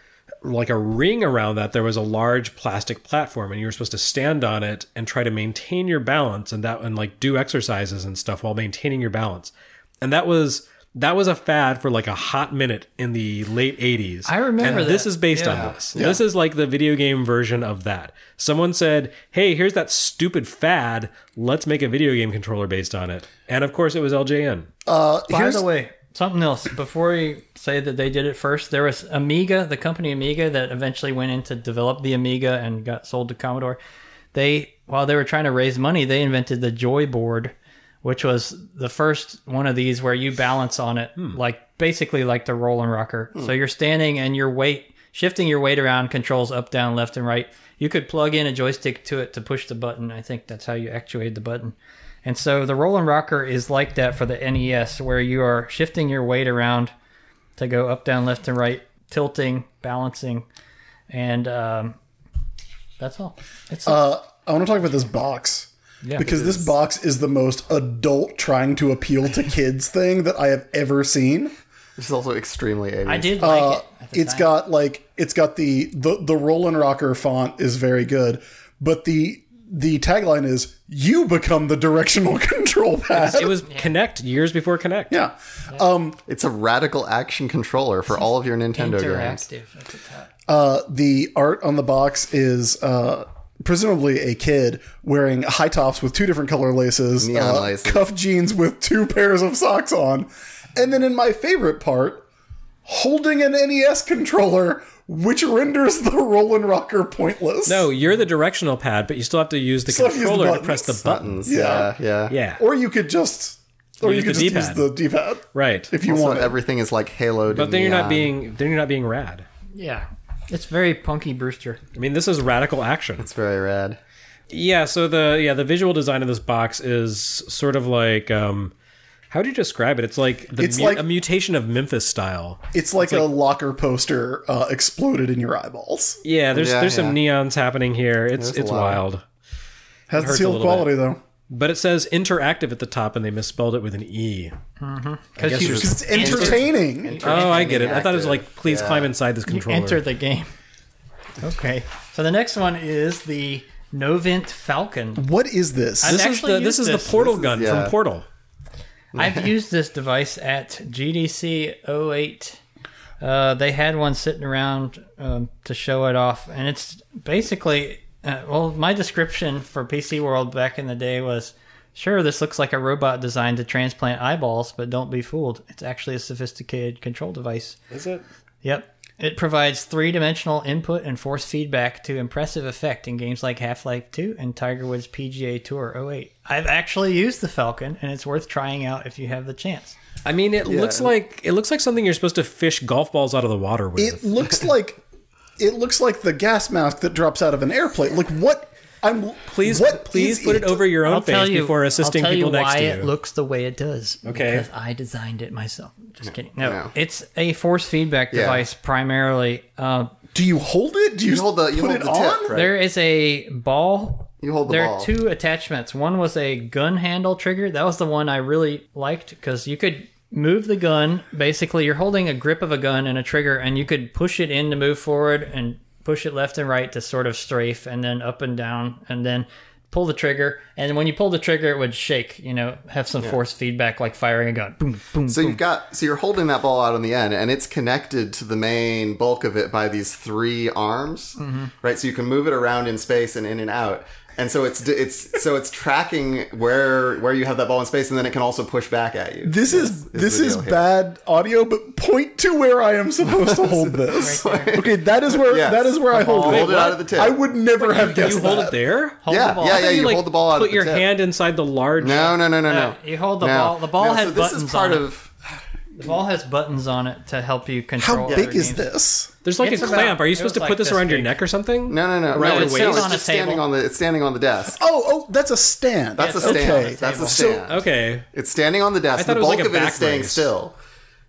ring around that, there was a large plastic platform, and you were supposed to stand on it and try to maintain your balance and like do exercises and stuff while maintaining your balance. And that was a fad for like a hot minute in the late 80s. I remember and that. This is based on this. Yeah. This is like the video game version of that. Someone said, hey, here's that stupid fad. Let's make a video game controller based on it. And of course, it was LJN. By the way, something else. Before you say that they did it first, there was Amiga, the company Amiga, that eventually went in to develop the Amiga and got sold to Commodore. While they were trying to raise money, they invented the Joy Board, which was the first one of these where you balance on it, basically like the Roll and Rocker. So you're standing and shifting your weight around controls up, down, left, and right. You could plug in a joystick to it to push the button. I think that's how you actuate the button. And so the Roll and Rocker is like that for the NES, where you are shifting your weight around to go up, down, left, and right, tilting, balancing, and that's all. I want to talk about this box. Yeah, because this box is the most adult trying to appeal to kids thing that I have ever seen. It's also extremely 80s. I did like it. At the It's time. got the Roll and Rocker font is very good, but the tagline is "You become the directional control pad." It was Kinect years before Kinect. Yeah. It's a radical action controller for all of your Nintendo games. Interactive at the top. The art on the box is presumably a kid wearing high tops with two different color laces, Neon laces. cuff jeans with two pairs of socks on, and then in my favorite part, holding an NES controller, which renders the Roll and Rocker pointless. No, you're the directional pad, but you still have to use the Still have to use the controller to press buttons. the buttons. Yeah. Yeah. Or you could just... Or you Use could the just use D-pad. the D-pad. Right. If you Also, want it. everything is like haloed. But then in you're not neon. being rad. Yeah. It's very Punky Brewster. I mean, this is radical action. It's very rad. Yeah, so the visual design of this box is sort of like how do you describe it? It's like a mutation of Memphis style. It's like a locker poster exploded in your eyeballs. Yeah, there's some neons happening here. There's It's a lot. wild. Has the hurts a seal of little quality, though. But it says interactive at the top and they misspelled it with an E. Because guess you, you're- It's entertaining. Oh, I get it. I thought it was Interactive. like, please Yeah. climb inside this you controller. enter the game. Okay. So the next one is the Novint Falcon. What is this? I've actually This is used the this. portal gun yeah. from Portal. I've used this device at GDC 08. They had one sitting around to show it off, and it's basically my description for PC World back in the day was, sure, this looks like a robot designed to transplant eyeballs, but don't be fooled. It's actually a sophisticated control device. Is it? Yep. It provides three-dimensional input and force feedback to impressive effect in games like Half-Life 2 and Tiger Woods PGA Tour 08. I've actually used the Falcon, and it's worth trying out if you have the chance. I mean, it looks like something you're supposed to fish golf balls out of the water with. It looks like the gas mask that drops out of an airplane. Like what? Please what put is it over your own face before assisting people next to you. I'll tell you why it looks the way it does. Okay. Because I designed it myself. Just kidding. No, No. it's a force feedback device primarily. Do you hold it? Do you, You hold the put it tip, on? right? There is a ball. You hold the There ball. are two attachments. One was a gun handle trigger. That was the one I really liked because you could move the gun. Basically, you're holding a grip of a gun and a trigger, and you could push it in to move forward and push it left and right to sort of strafe, and then up and down, and then pull the trigger. And when you pull the trigger, it would shake, have some force feedback like firing a gun. Boom, boom, So boom. you're holding that ball out on the end, and it's connected to the main bulk of it by these three arms, right? So you can move it around in space and in and out, and so it's tracking where you have that ball in space, and then it can also push back at you. This is the deal here. bad audio, but point to where I am supposed to hold this. Right there. Okay, that is where Yes. I hold it. Hold it out of the tip. I would never have guessed You hold that. it there? Hold Yeah, the ball. yeah, I thought you like, hold the ball out put of the your tip. hand inside the large. No. You hold the No. ball. The ball No, had so this buttons is part on it. of. The ball has buttons on it to help you control. How big other is games. this? There's like It's a about- clamp. Are you it supposed was to put like this this around your big. neck or something? No. Around It's, your sits waist? on a it's standing table. it's standing on the desk. Oh, that's a stand. That's a it's stand. okay. That's a So- stand. Okay. It's standing on the desk. I thought The it was bulk like a of it is back staying brace. still.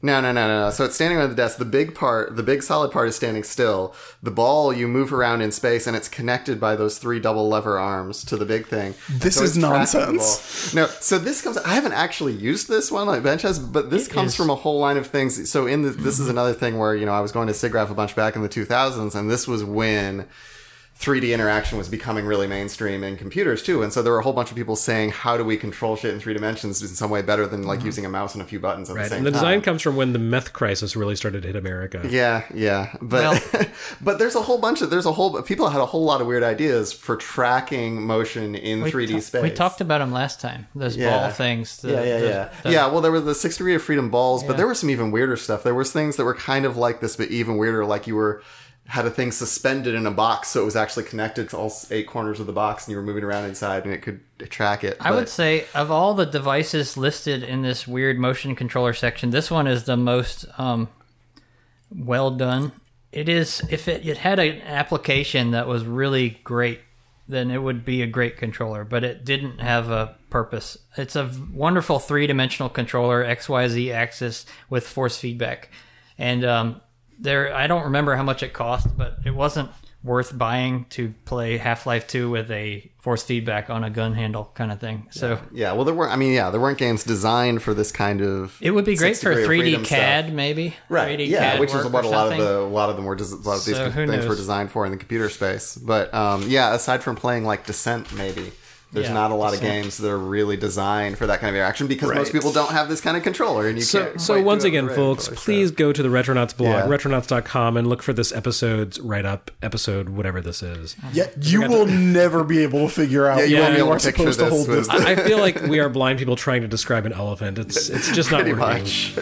No. So it's standing on the desk. The big solid part is standing still. The ball, you move around in space, and it's connected by those 3 double lever arms to the big thing. This So is it's tracking the nonsense. ball. No, so this comes... I haven't actually used this one like Bench has, but this comes from a whole line of things. So this is another thing where, I was going to SIGGRAPH a bunch back in the 2000s, and this was when 3D interaction was becoming really mainstream in computers too, and so there were a whole bunch of people saying, how do we control shit in 3 dimensions in some way better than like using a mouse and a few buttons at the same And the time. design comes from when the meth crisis really started to hit America. Yeah, but but there's a whole bunch of people had a whole lot of weird ideas for tracking motion in 3D space. We talked about them last time. Those ball things. Well, there was the 6 Degree of Freedom balls, but there was some even weirder stuff. There was things that were kind of like this, but even weirder, like you had a thing suspended in a box, so it was actually connected to all 8 corners of the box, and you were moving around inside, and it could track it. I would say, of all the devices listed in this weird motion controller section, this one is the most well done. It is. If it had an application that was really great, then it would be a great controller, but it didn't have a purpose. It's a wonderful 3-dimensional controller, XYZ axis with force feedback, and I don't remember how much it cost, but it wasn't worth buying to play Half-Life 2 with a force feedback on a gun handle kind of thing. So well, there weren't games designed for this kind of. It would be great 6 for Degree of 3D Freedom CAD, stuff. maybe. Right? 3D Yeah, CAD which is work what or a lot something. of these So who things were knows? designed for in the computer space. But aside from playing like Descent, maybe. There's not a lot of games that are really designed for that kind of interaction because most people don't have this kind of controller, and you can't. So once again, folks, controller, please go to the Retronauts blog, Yeah. retronauts.com, and look for this episode's write-up, episode whatever this is. Yeah, you will never be able to figure out you where won't be you able are to picture supposed to this hold with- this. I feel like we are blind people trying to describe an elephant. It's just not pretty working. much.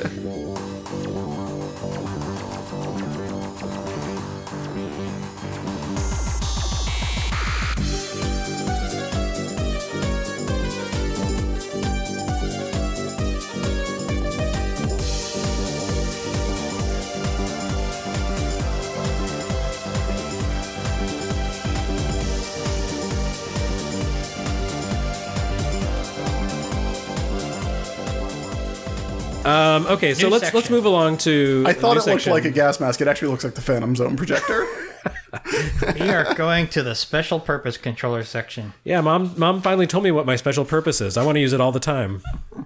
Okay, so New let's section. move along to. I thought new it looked section. like a gas mask. It actually looks like the Phantom Zone projector. We are going to the special purpose controller section. Yeah, mom finally told me what my special purpose is. I want to use it all the time.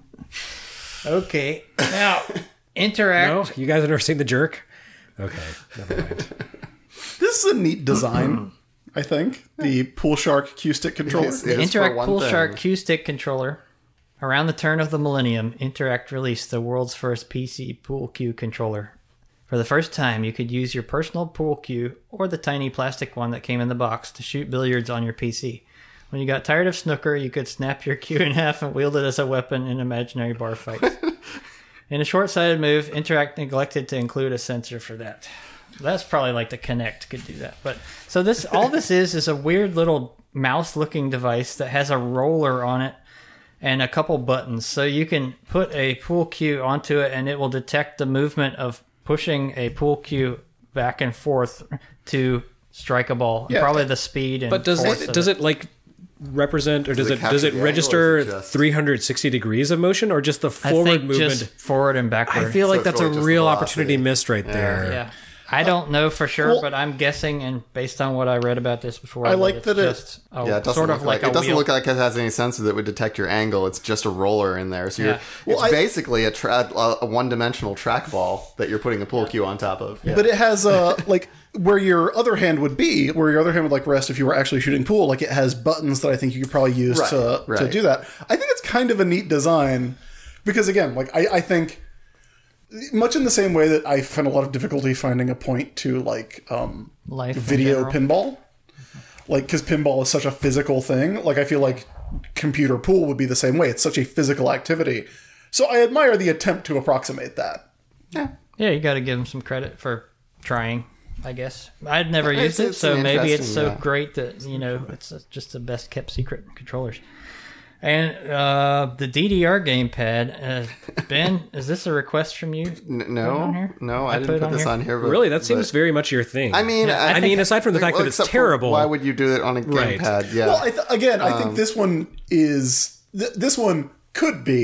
Okay. Now, interact. No, you guys have never seen The Jerk? Okay, never mind. This is a neat design, I think. The Pool Shark Q-Stick controller. Yes, The it is for Interact one Pool thing. Shark Q-Stick controller. Around the turn of the millennium, Interact released the world's first PC Pool Cue controller. For the first time, you could use your personal pool cue or the tiny plastic one that came in the box to shoot billiards on your PC. When you got tired of snooker, you could snap your cue in half and wield it as a weapon in imaginary bar fights. In a short-sighted move, Interact neglected to include a sensor for that. That's probably like the Kinect could do that. But so all this is a weird little mouse-looking device that has a roller on it and a couple buttons. So you can put a pool cue onto it, and it will detect the movement of pushing a pool cue back and forth to strike a ball. Yeah. Probably the speed and But does force it of does it like represent, or does it it capture the angle, or register is it just- 360 degrees of motion, or just the I forward think movement? just forward and backward. I feel like it's that's a really just real the opportunity velocity. missed right there. Yeah. I don't know for sure, Well- but I'm guessing, and based on what I read about this before, I like it's that it- just a, Yeah, it doesn't sort look of like a it doesn't wheel. look like it has any sensor that would detect your angle. It's just a roller in there. So Yeah. it's Well, basically a one-dimensional trackball that you're putting a pool cue on top of. Yeah. But it has like where your other hand would be, where your other hand would like rest if you were actually shooting pool. Like it has buttons that I think you could probably use to right. do that. I think it's kind of a neat design because again, like I think much in the same way that I find a lot of difficulty finding a point to like Life in video general. pinball, like because pinball is such a physical thing. Like I feel like computer pool would be the same way. It's such a physical activity. So I admire the attempt to approximate that. Yeah, you got to give them some credit for trying. I guess I'd never It's- used it, it's so an maybe it's so interesting, great that it's just the best kept secret in controllers. And the DDR gamepad, Ben, is this a request from you? on here? No, I put didn't it put on this here? on here. But, Really, that seems but- very much your thing. I mean, Yeah, I mean, aside from the fact that it's except for terrible. Why would you do it on a Right. gamepad? Yeah. Well, I think this one is. This one could be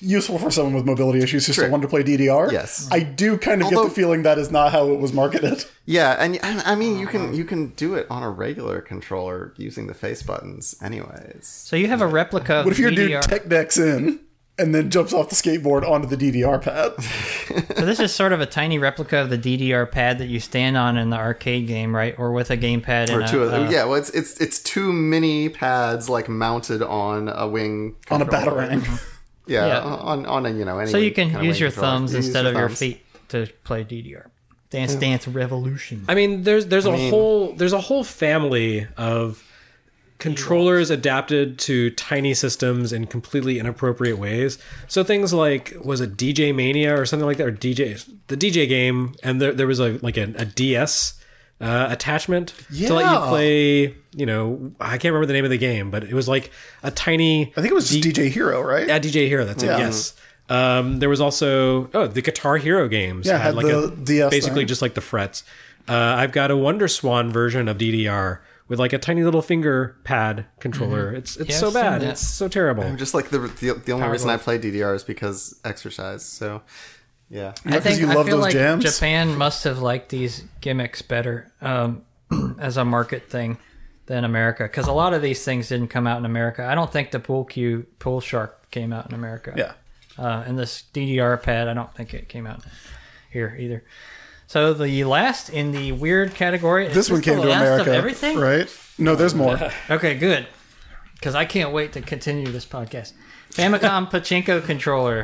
useful for someone with mobility issues who still want to play DDR. Yes. I do kind of get Although- the feeling that is not how it was marketed. Yeah, and I mean, you can do it on a regular controller using the face buttons, anyways. So you have a replica of What if your dude DDR. tech decks in and then jumps off the skateboard onto the DDR pad? So this is sort of a tiny replica of the DDR pad that you stand on in the arcade game, right? Or with a gamepad Or and two of them. a, Yeah, well, it's two mini pads like mounted on a wing On a controller. batarang. Yeah, Yeah. on a any so you wing- can kinda use wing your controller. thumbs You use instead of your thumbs. feet to play DDR. Dance Dance Revolution. I mean, there's a whole family of controllers adapted to tiny systems in completely inappropriate ways. So things like, was it DJ Mania or something like that, or the DJ game, and there was a DS attachment to let you Yeah. play. I can't remember the name of the game, but it was like a tiny. I think it was just DJ Hero, right? Yeah, DJ Hero. That's Yeah. it. Yes. There was also the Guitar Hero games. Yeah, had the DS basically thing. just like the frets. I've got a Wonder Swan version of DDR with like a tiny little finger pad controller. It's Yeah, so I've seen bad. that. It's so terrible. Just like the only reason I glove. play DDR is because exercise. So, yeah. I because you love feel those like jams? Japan must have liked these gimmicks better as a market thing than America, because a lot of these things didn't come out in America. I don't think the Pool Shark came out in America. Yeah. And this DDR pad, I don't think it came out here either. So the last in the weird category. is This one the came to last America, Of everything? right? No, there's more. Okay, good. Because I can't wait to continue this podcast. Famicom Pachinko controller.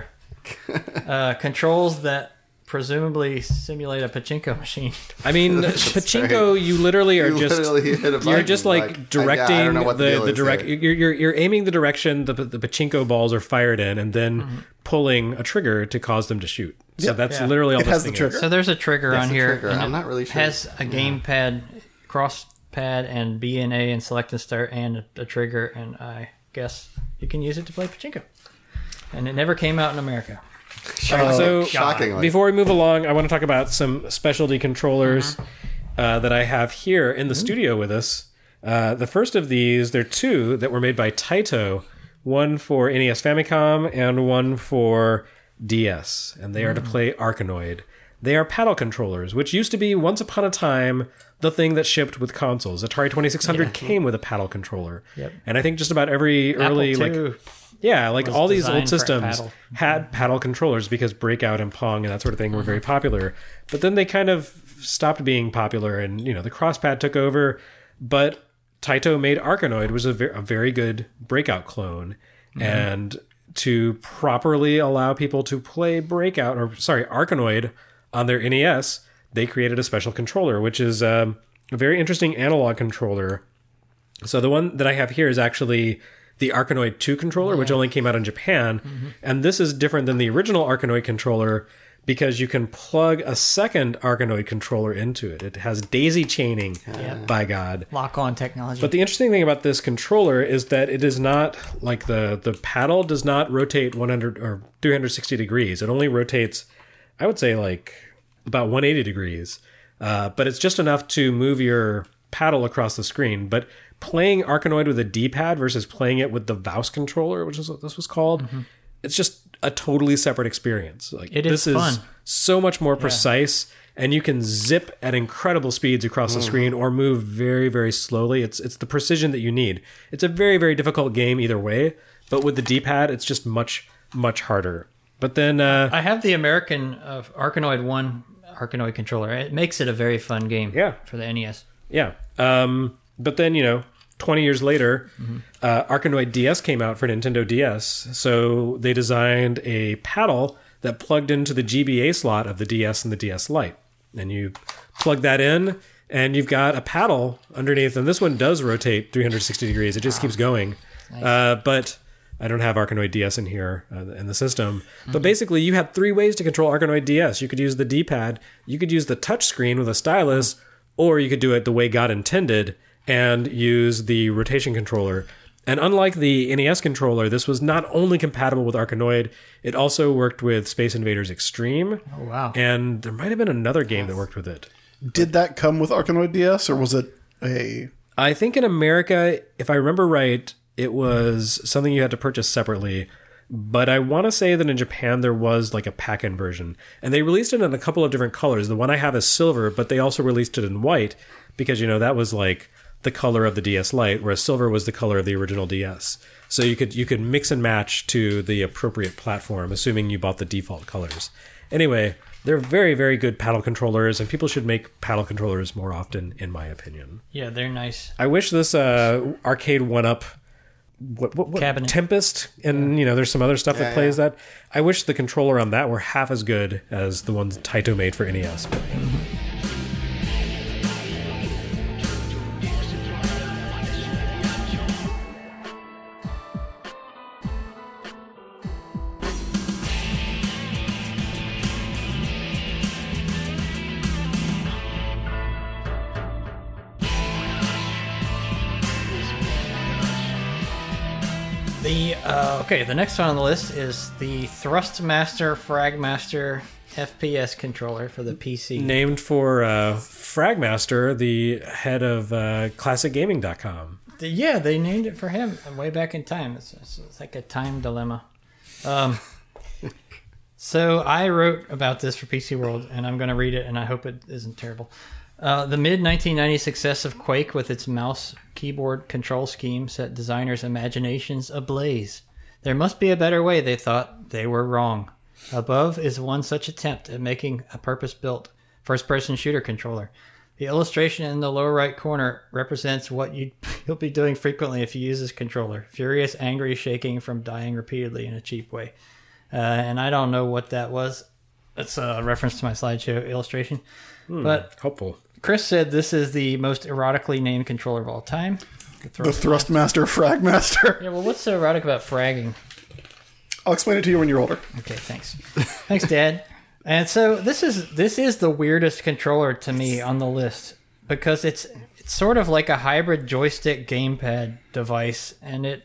Controls that presumably simulate a pachinko machine. I mean, pachinko. You literally are You just. literally hit a You're button, just like I directing don't know what the deal the is direct. there. You're aiming the direction the pachinko balls are fired in, and then pulling a trigger to cause them to shoot. So that's Yeah. literally all It this has the thing trigger. is. So there's a trigger on a here. trigger. and I'm it not really sure. Has a gamepad, cross pad, and B and A, and select and start, and a trigger, and I guess you can use it to play pachinko. And it never came out in America. So Shockingly. before we move along, I want to talk about some specialty controllers that I have here in the studio with us. The first of these, there are two that were made by Taito, one for NES Famicom and one for DS, and they are to play Arkanoid. They are paddle controllers, which used to be once upon a time the thing that shipped with consoles. Atari 2600 came with a paddle controller. Yep. And I think just about every early Apple II. all these old designed for systems paddle. had paddle controllers because Breakout and Pong and that sort of thing were very popular. But then they kind of stopped being popular, and the crosspad took over. But Taito made Arkanoid, was a very good Breakout clone, and to properly allow people to play Arkanoid on their NES, they created a special controller, which is a very interesting analog controller. So the one that I have here is actually the Arkanoid 2 controller, which only came out in Japan. And this is different than the original Arkanoid controller because you can plug a second Arkanoid controller into it. It has daisy chaining, by God. Lock-on technology. But the interesting thing about this controller is that it is not like the paddle does not rotate 100 or 360 degrees. It only rotates, I would say, like about 180 degrees. But it's just enough to move your paddle across the screen. But playing Arkanoid with a D-pad versus playing it with the VOUS controller, which is what this was called, it's just a totally separate experience. Like It is this fun. is so much more precise, and you can zip at incredible speeds across the screen or move very, very slowly. It's the precision that you need. It's a very, very difficult game either way, but with the D-pad, it's just much, much harder. But then I have the American Arkanoid 1 Arkanoid controller. It makes it a very fun game for the NES. yeah. But then, 20 years later, Arkanoid DS came out for Nintendo DS. So they designed a paddle that plugged into the GBA slot of the DS and the DS Lite. And you plug that in, and you've got a paddle underneath. And this one does rotate 360 degrees. It just keeps going. But I don't have Arkanoid DS in here in the system. But basically, you had three ways to control Arkanoid DS. You could use the D-pad, you could use the touch screen with a stylus, or you could do it the way God intended and use the rotation controller. And unlike the NES controller, this was not only compatible with Arkanoid, it also worked with Space Invaders Extreme. Oh, wow. And there might have been another game that worked with it. Did that come with Arkanoid DS, or was it a... I think in America, if I remember right, it was something you had to purchase separately. But I want to say that in Japan there was like a pack-in version, and they released it in a couple of different colors. The one I have is silver, but they also released it in white because that was like the color of the DS Lite, whereas silver was the color of the original DS. So you could mix and match to the appropriate platform, assuming you bought the default colors. Anyway, they're very, very good paddle controllers, and people should make paddle controllers more often, in my opinion. Yeah, they're nice. I wish this arcade one-up what Cabinet. Tempest, and there's some other stuff that plays that. I wish the controller on that were half as good as the ones Taito made for NES. The next one on the list is the Thrustmaster Fragmaster FPS controller for the PC. Named for Fragmaster, the head of ClassicGaming.com. Yeah, they named it for him way back in time. It's like a time dilemma. So I wrote about this for PC World, and I'm going to read it, and I hope it isn't terrible. The mid-1990 success of Quake with its mouse keyboard control scheme set designers' imaginations ablaze. There must be a better way, they thought. They were wrong. Above is one such attempt at making a purpose-built first-person shooter controller. The illustration in the lower right corner represents what you'll be doing frequently if you use this controller. Furious, angry shaking from dying repeatedly in a cheap way. And I don't know what that was. It's a reference to my slideshow illustration. But Hopeful. Chris said this is the most erotically named controller of all time. The Thrustmaster Fragmaster. Yeah, well, what's so erotic about fragging? I'll explain it to you when you're older. Okay, thanks. Thanks, Dad. And so this is the weirdest controller to me on the list because it's sort of like a hybrid joystick gamepad device, and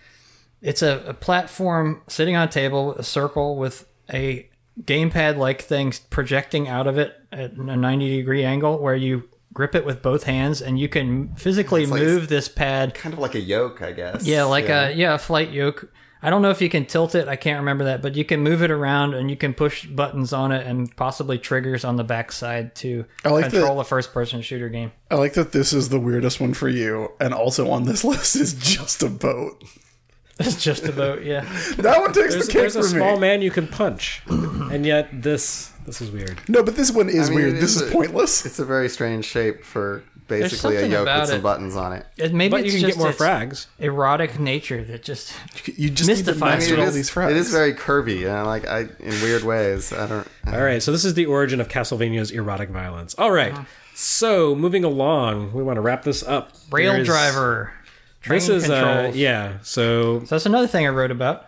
it's a platform sitting on a table, a circle with a gamepad-like thing projecting out of it at a 90-degree angle where you grip it with both hands and you can physically move this pad. Kind of like a yoke, I guess. Yeah, like a flight yoke. I don't know if you can tilt it. I can't remember that, but you can move it around and you can push buttons on it and possibly triggers on the backside to control a first-person shooter game. I like that this is the weirdest one for you, and also on this list is Just a Boat. It's just a boat, yeah. That one takes the cake There's for a small me. man you can punch, and yet this is weird. No, but this one is weird. This is a- pointless. It's a very strange shape for basically a something yoke about with some it. buttons on it. Maybe But it's you can just get more its frags. erotic nature that just... You just need to Mystifies master me. all these frags. It is very curvy, and in weird ways. All right, so this is the origin of Castlevania's erotic violence. All right, so moving along, we want to wrap this up. Rail There's- driver. Train This is controls. So So that's another thing I wrote about.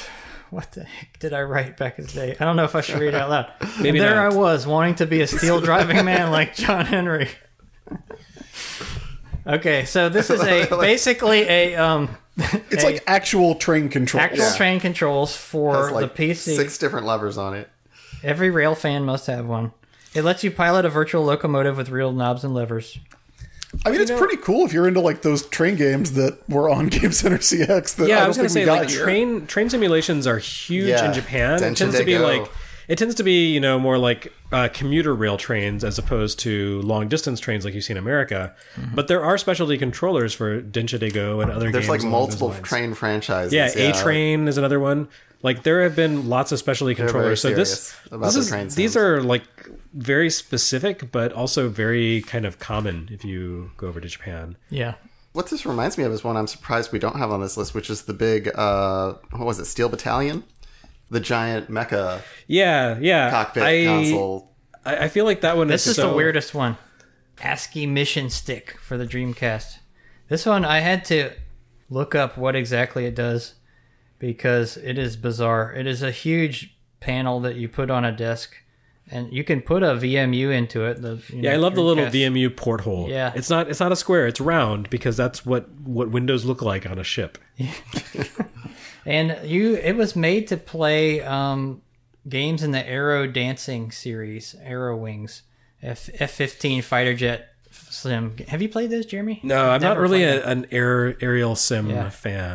What the heck did I write back in the day? I don't know if I should read it out loud. Maybe and there not. I was, wanting to be a steel driving man like John Henry. Okay, so this is basically It's like actual train control. actual train controls for Has like the PC. 6 different levers on it. Every rail fan must have one. It lets you pilot a virtual locomotive with real knobs and levers. I mean, it's pretty cool if you're into like those train games that were on Game Center CX. That yeah, I don't was going to think say we got like here. train simulations are huge Yeah. in Japan. Denshin It tends to be Dego. It tends to be, more like commuter rail trains as opposed to long distance trains like you see in America. But there are specialty controllers for Densha Dego and other There's games. like along multiple those lines. train franchises. Yeah, A Train is another one. Like there have been lots of specialty very controllers. So serious about this their is train these sims. are like very specific, but also very kind of common if you go over to Japan. Yeah. What this reminds me of is one I'm surprised we don't have on this list, which is the big, what was it, Steel Battalion? The giant mecha Yeah. cockpit console. I feel like that one This is is the weirdest one. ASCII Mission Stick for the Dreamcast. This one, I had to look up what exactly it does because it is bizarre. It is a huge panel that you put on a desk, and you can put a VMU into it. Yeah, I love the little Dreamcast. VMU porthole. Yeah. It's not a square, it's round because that's what Windows look like on a ship. And it was made to play games in the Aero Dancing series, Aero Wings, F-15 fighter jet sim. Have you played those, Jeremy? No, I'm not Never really played an aerial sim Yeah. fan.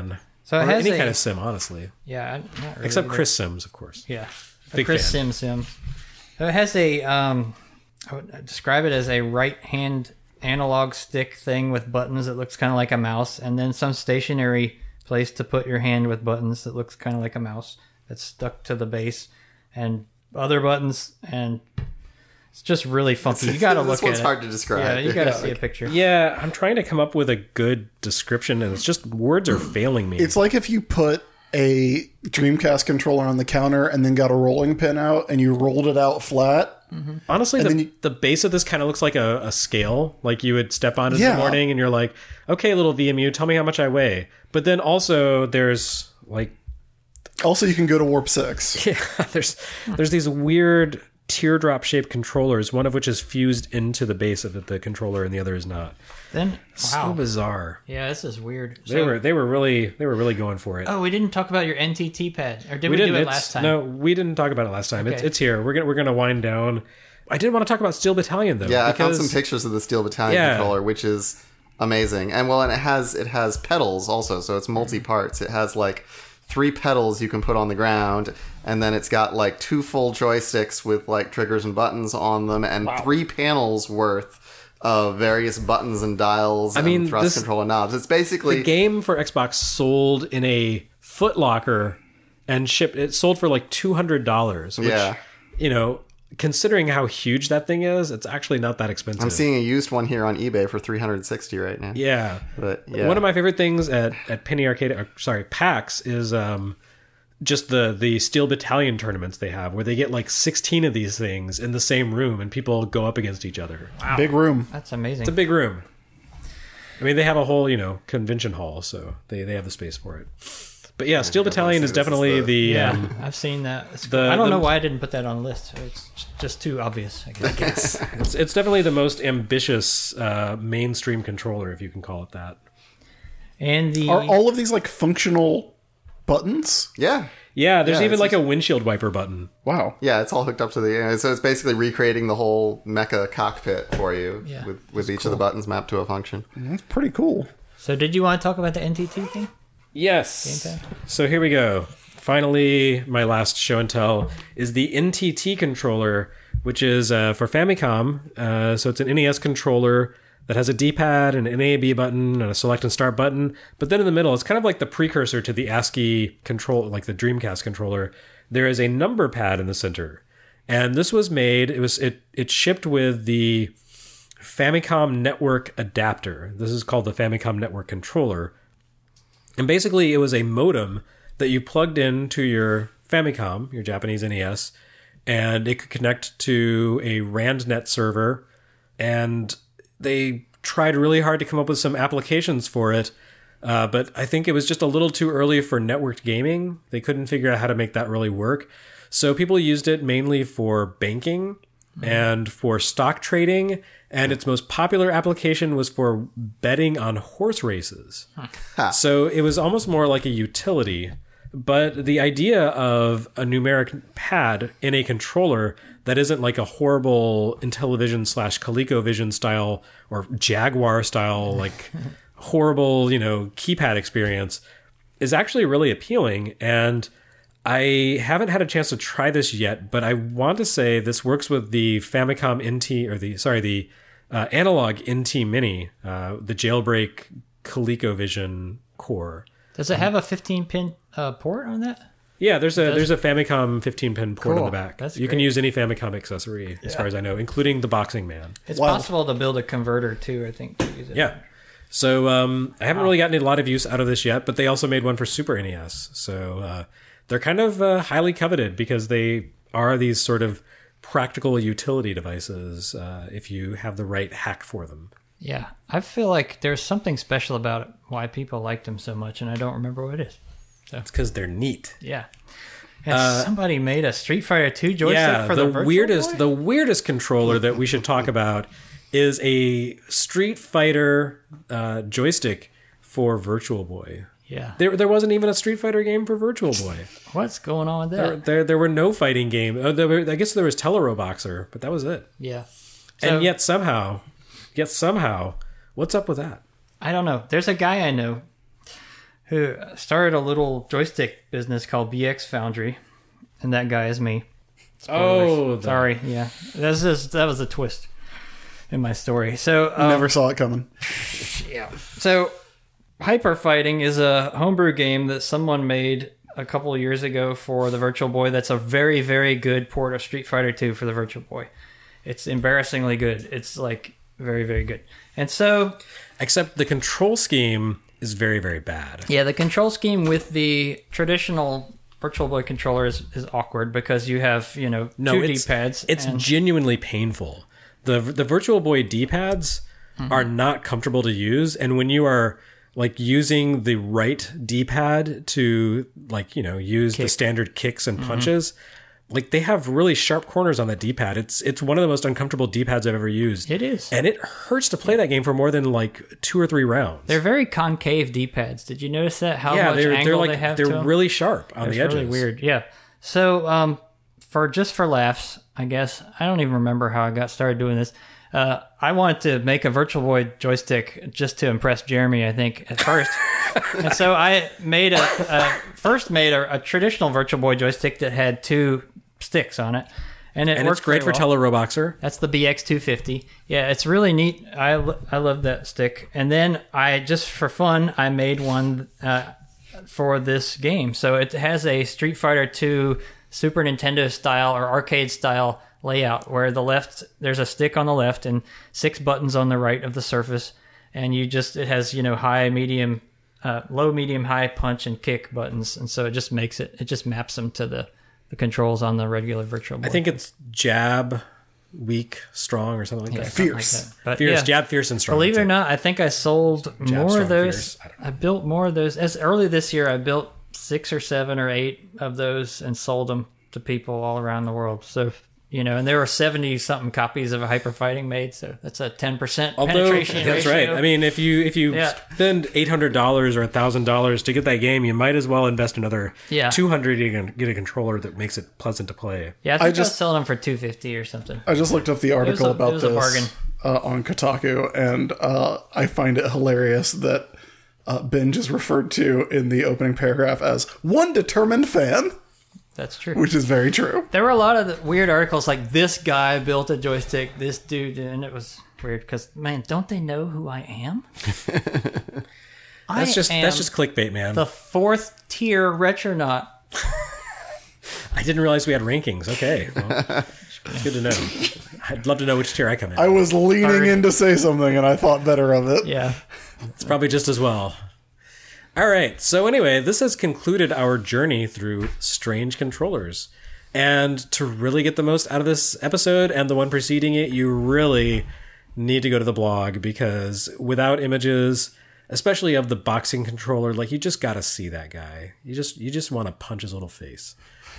So it Or has any a, kind of sim, honestly. yeah, not really Except either. Chris Sims, of course. Yeah, Big Chris fan. Sim. So it has a I would describe it as a right hand analog stick thing with buttons that looks kind of like a mouse, and then some stationary place to put your hand with buttons that looks kind of like a mouse that's stuck to the base, and other buttons, and it's just really funky. You got to look This one's at hard it. to describe. Yeah, you got to see a picture. Yeah, I'm trying to come up with a good description, and it's just words are failing me. It's like if you put a Dreamcast controller on the counter and then got a rolling pin out and you rolled it out flat. Honestly, then the base of this kind of looks like a scale. Like you would step on it in Yeah. the morning, and you're like, okay, little VMU, tell me how much I weigh. But then also there's like, Also, you can go to Warp 6. yeah, there's these weird teardrop shaped controllers, one of which is fused into the base of the controller and the other is not. Then So wow, bizarre. yeah, this is weird. They were really going for it. Oh, we didn't talk about your NTT pad, or did we, didn't. do it It's- last time? No, we didn't talk about it last time. Okay. It's here. We're gonna wind down. I did want to talk about Steel Battalion though. Yeah, I found because some pictures of the Steel Battalion Yeah. controller, which is amazing. And it has pedals also, so it's multi-parts. It has like 3 pedals you can put on the ground, and then it's got like 2 full joysticks with like triggers and buttons on them, and 3 panels worth of various buttons and dials mean, and thrust this- control and knobs. It's basically The game for Xbox sold in a Foot Locker and shipped. It sold for like $200. Which, Yeah. you know, considering how huge that thing is, it's actually not that expensive. I'm seeing a used one here on eBay for $360 right now. Yeah. But yeah. One of my favorite things at Penny Arcade, PAX, is just the Steel Battalion tournaments they have, where they get like 16 of these things in the same room, and people go up against each other. Big room. That's amazing. It's a big room. I mean, they have a whole, convention hall, so they have the space for it. But yeah, Steel Battalion is see, this is definitely the- the Yeah, I've seen that. It's cool. the- I don't know the- why I didn't put that on the list. It's just too obvious, I guess. it's definitely the most ambitious mainstream controller, if you can call it that. And the Are all of these like functional buttons? Yeah. Yeah, there's Yeah, even it's like a windshield wiper button. Wow. Yeah, it's all hooked up to the... So it's basically recreating the whole mecha cockpit for you Yeah, with each of the buttons mapped to a function. That's pretty cool. So did you want to talk about the NTT thing? Yes. Gamepad? So here we go. Finally, my last show and tell is the NTT controller, which is for Famicom. So it's an NES controller that has a D-pad, an NAB button, and a select and start button. But then in the middle, it's kind of like the precursor to the ASCII control, like the Dreamcast controller. There is a number pad in the center. And this was made, it shipped with the Famicom Network adapter. This is called the Famicom Network controller. And basically, it was a modem that you plugged into your Famicom, your Japanese NES, and it could connect to a RANDnet server. And they tried really hard to come up with some applications for it, but I think it was just a little too early for networked gaming. They couldn't figure out how to make that really work. So people used it mainly for banking and for stock trading, and its most popular application was for betting on horse races. So it was almost more like a utility, but the idea of a numeric pad in a controller that isn't like a horrible Intellivision / ColecoVision style or Jaguar style, like horrible, keypad experience is actually really appealing. And I haven't had a chance to try this yet, but I want to say this works with the Famicom NT, or the analog NT Mini, the jailbreak ColecoVision core. Does it have a 15-pin port on that? Yeah, there's a Famicom 15-pin port on Cool. the back. That's you can great. use any Famicom accessory, as far as I know, including the Boxing Man. It's Wow. possible to build a converter too, I think, to use it. Yeah. So I haven't really gotten a lot of use out of this yet, but they also made one for Super NES. So they're kind of highly coveted because they are these sort of practical utility devices if you have the right hack for them. Yeah. I feel like there's something special about it, why people liked them so much, and I don't remember what it is. It's because they're neat. Yeah. And somebody made a Street Fighter 2 joystick for the Virtual Boy? The weirdest controller that we should talk about is a Street Fighter joystick for Virtual Boy. Yeah. There wasn't even a Street Fighter game for Virtual Boy. What's going on with that? There were no fighting games. I guess there was Teleroboxer, but that was it. Yeah. And So- yet somehow, what's up with that? I don't know. There's a guy I know who started a little joystick business called BX Foundry, and that guy is me. Oh, Sorry, yeah. That was a twist in my story. So Never saw it coming. So Hyper Fighting is a homebrew game that someone made a couple of years ago for the Virtual Boy. That's a very, very good port of Street Fighter 2 for the Virtual Boy. It's embarrassingly good. It's like very, very good. And so, except the control scheme is very, very bad. yeah, the control scheme with the traditional Virtual Boy controller is awkward because you have, two it's, D-pads. It's and- genuinely painful. The Virtual Boy D-pads are not comfortable to use, and when you are like using the right D-pad to use the standard kicks and punches, like they have really sharp corners on the D-pad. It's one of the most uncomfortable D-pads I've ever used. It is. And it hurts to play that game for more than like 2 or 3 rounds. They're very concave D-pads. Did you notice that? How yeah, much they're angle like they have to they're them? really sharp on It's the edges. really weird. Yeah. So, for laughs, I guess I don't even remember how I got started doing this. I wanted to make a Virtual Boy joystick just to impress Jeremy, I think, at first. And so I made a traditional Virtual Boy joystick that had 2 sticks on it. And And worked it's great for very well. Teleroboxer. That's the BX250. Yeah, it's really neat. I love that stick. And then I, just for fun, I made one for this game. So it has a Street Fighter 2 Super Nintendo style or arcade style layout where there's a stick on the left and 6 buttons on the right of the surface. And it has, high, medium, low, medium, high, punch, and kick buttons. And so it just maps them to the controls on the regular Virtual Boy. I think it's jab, weak, strong, or something like that. something Fierce. like that. But Fierce, yeah. jab, fierce, and strong. Believe it or That's not, I think I sold more strong, of those. fierce. I don't know. I built more of those. As early this year, I built 6 or 7 or 8 of those and sold them to people all around the world. So, and there were 70-something copies of a Hyper Fighting made, so that's a 10% Although, penetration that's ratio. right. I mean, if you Yeah. spend $800 or $1,000 to get that game, you might as well invest another Yeah. $200 to get a controller that makes it pleasant to play. Yeah, I think I was just- selling them for $250 or something. I just looked up the article it about was a bargain. this on Kotaku, and I find it hilarious that Binge is referred to in the opening paragraph as one determined fan, That's true. which is very true. There were a lot of the weird articles like this guy built a joystick, this dude, and it was weird because, man, don't they know who I am? That's just clickbait, man. the 4th tier Retronaut. I didn't realize we had rankings. Okay, well, it's good to know. I'd love to know which tier I come in. I was leaning in to say something, and I thought better of it. Yeah. It's probably just as well. All right. So anyway, this has concluded our journey through strange controllers. And to really get the most out of this episode and the one preceding it, you really need to go to the blog, because without images, especially of the boxing controller, like, you just got to see that guy. You just want to punch his little face.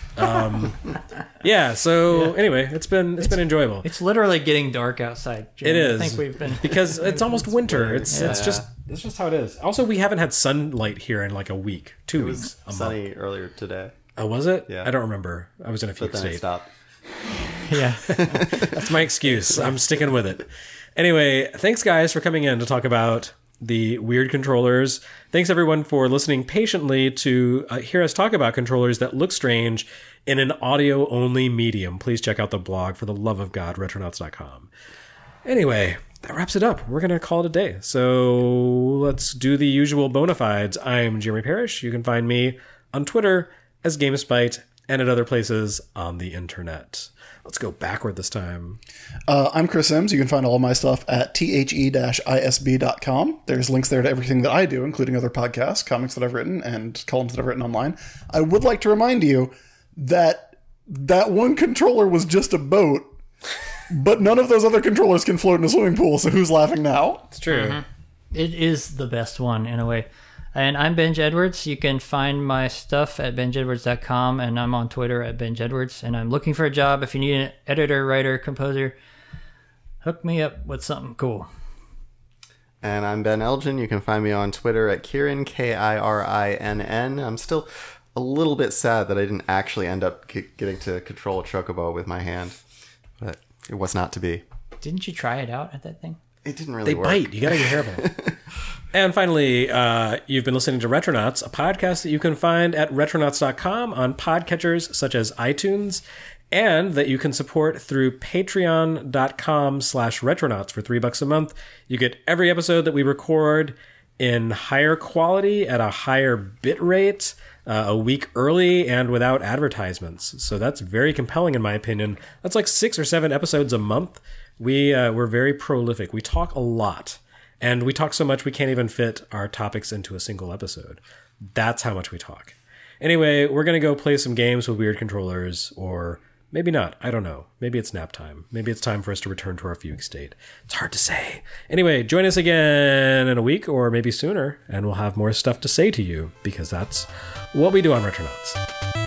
Yeah. So anyway, it's been enjoyable. It's literally getting dark outside. It Jeremy. is. I think we've been because it's almost winter. It's just how it is. Also, we haven't had sunlight here in like a week, 2 weeks, a month. Sunny earlier today, Oh, was it? Yeah. I don't remember. I was in a but fugue then it state. stopped. Yeah. That's my excuse. I'm sticking with it. Anyway, thanks guys for coming in to talk about the weird controllers. Thanks everyone for listening patiently to hear us talk about controllers that look strange in an audio-only medium. Please check out the blog, for the love of God, retronauts.com. Anyway, that wraps it up. We're going to call it a day. So let's do the usual bona fides. I'm Jeremy Parrish. You can find me on Twitter as GameSpite and at other places on the internet. Let's go backward this time. I'm Chris Sims. You can find all my stuff at the-isb.com. There's links there to everything that I do, including other podcasts, comics that I've written, and columns that I've written online. I would like to remind you that one controller was just a boat, but none of those other controllers can float in a swimming pool, so who's laughing now? It's true. It is the best one in a way. And I'm Benj Edwards. You can find my stuff at benjedwards.com, and I'm on Twitter at Benj Edwards. And I'm looking for a job. If you need an editor, writer, composer, hook me up with something cool. And I'm Ben Elgin. You can find me on Twitter at Kieran, Kirinn. I'm still a little bit sad that I didn't actually end up getting to control a chocobo with my hand, but it was not to be. Didn't you try it out at that thing? It didn't really They work. bite. You gotta be careful. And finally, you've been listening to Retronauts, a podcast that you can find at retronauts.com on podcatchers such as iTunes, and that you can support through patreon.com/retronauts for $3 a month. You get every episode that we record in higher quality at a higher bit rate, a week early and without advertisements. So that's very compelling in my opinion. That's like 6 or 7 episodes a month. We're very prolific. We talk a lot, and we talk so much we can't even fit our topics into a single episode. That's how much we talk. Anyway, we're going to go play some games with weird controllers, or maybe not. I don't know. Maybe it's nap time. Maybe it's time for us to return to our fugue state. It's hard to say. Anyway, join us again in a week or maybe sooner, and we'll have more stuff to say to you, because that's what we do on Retronauts.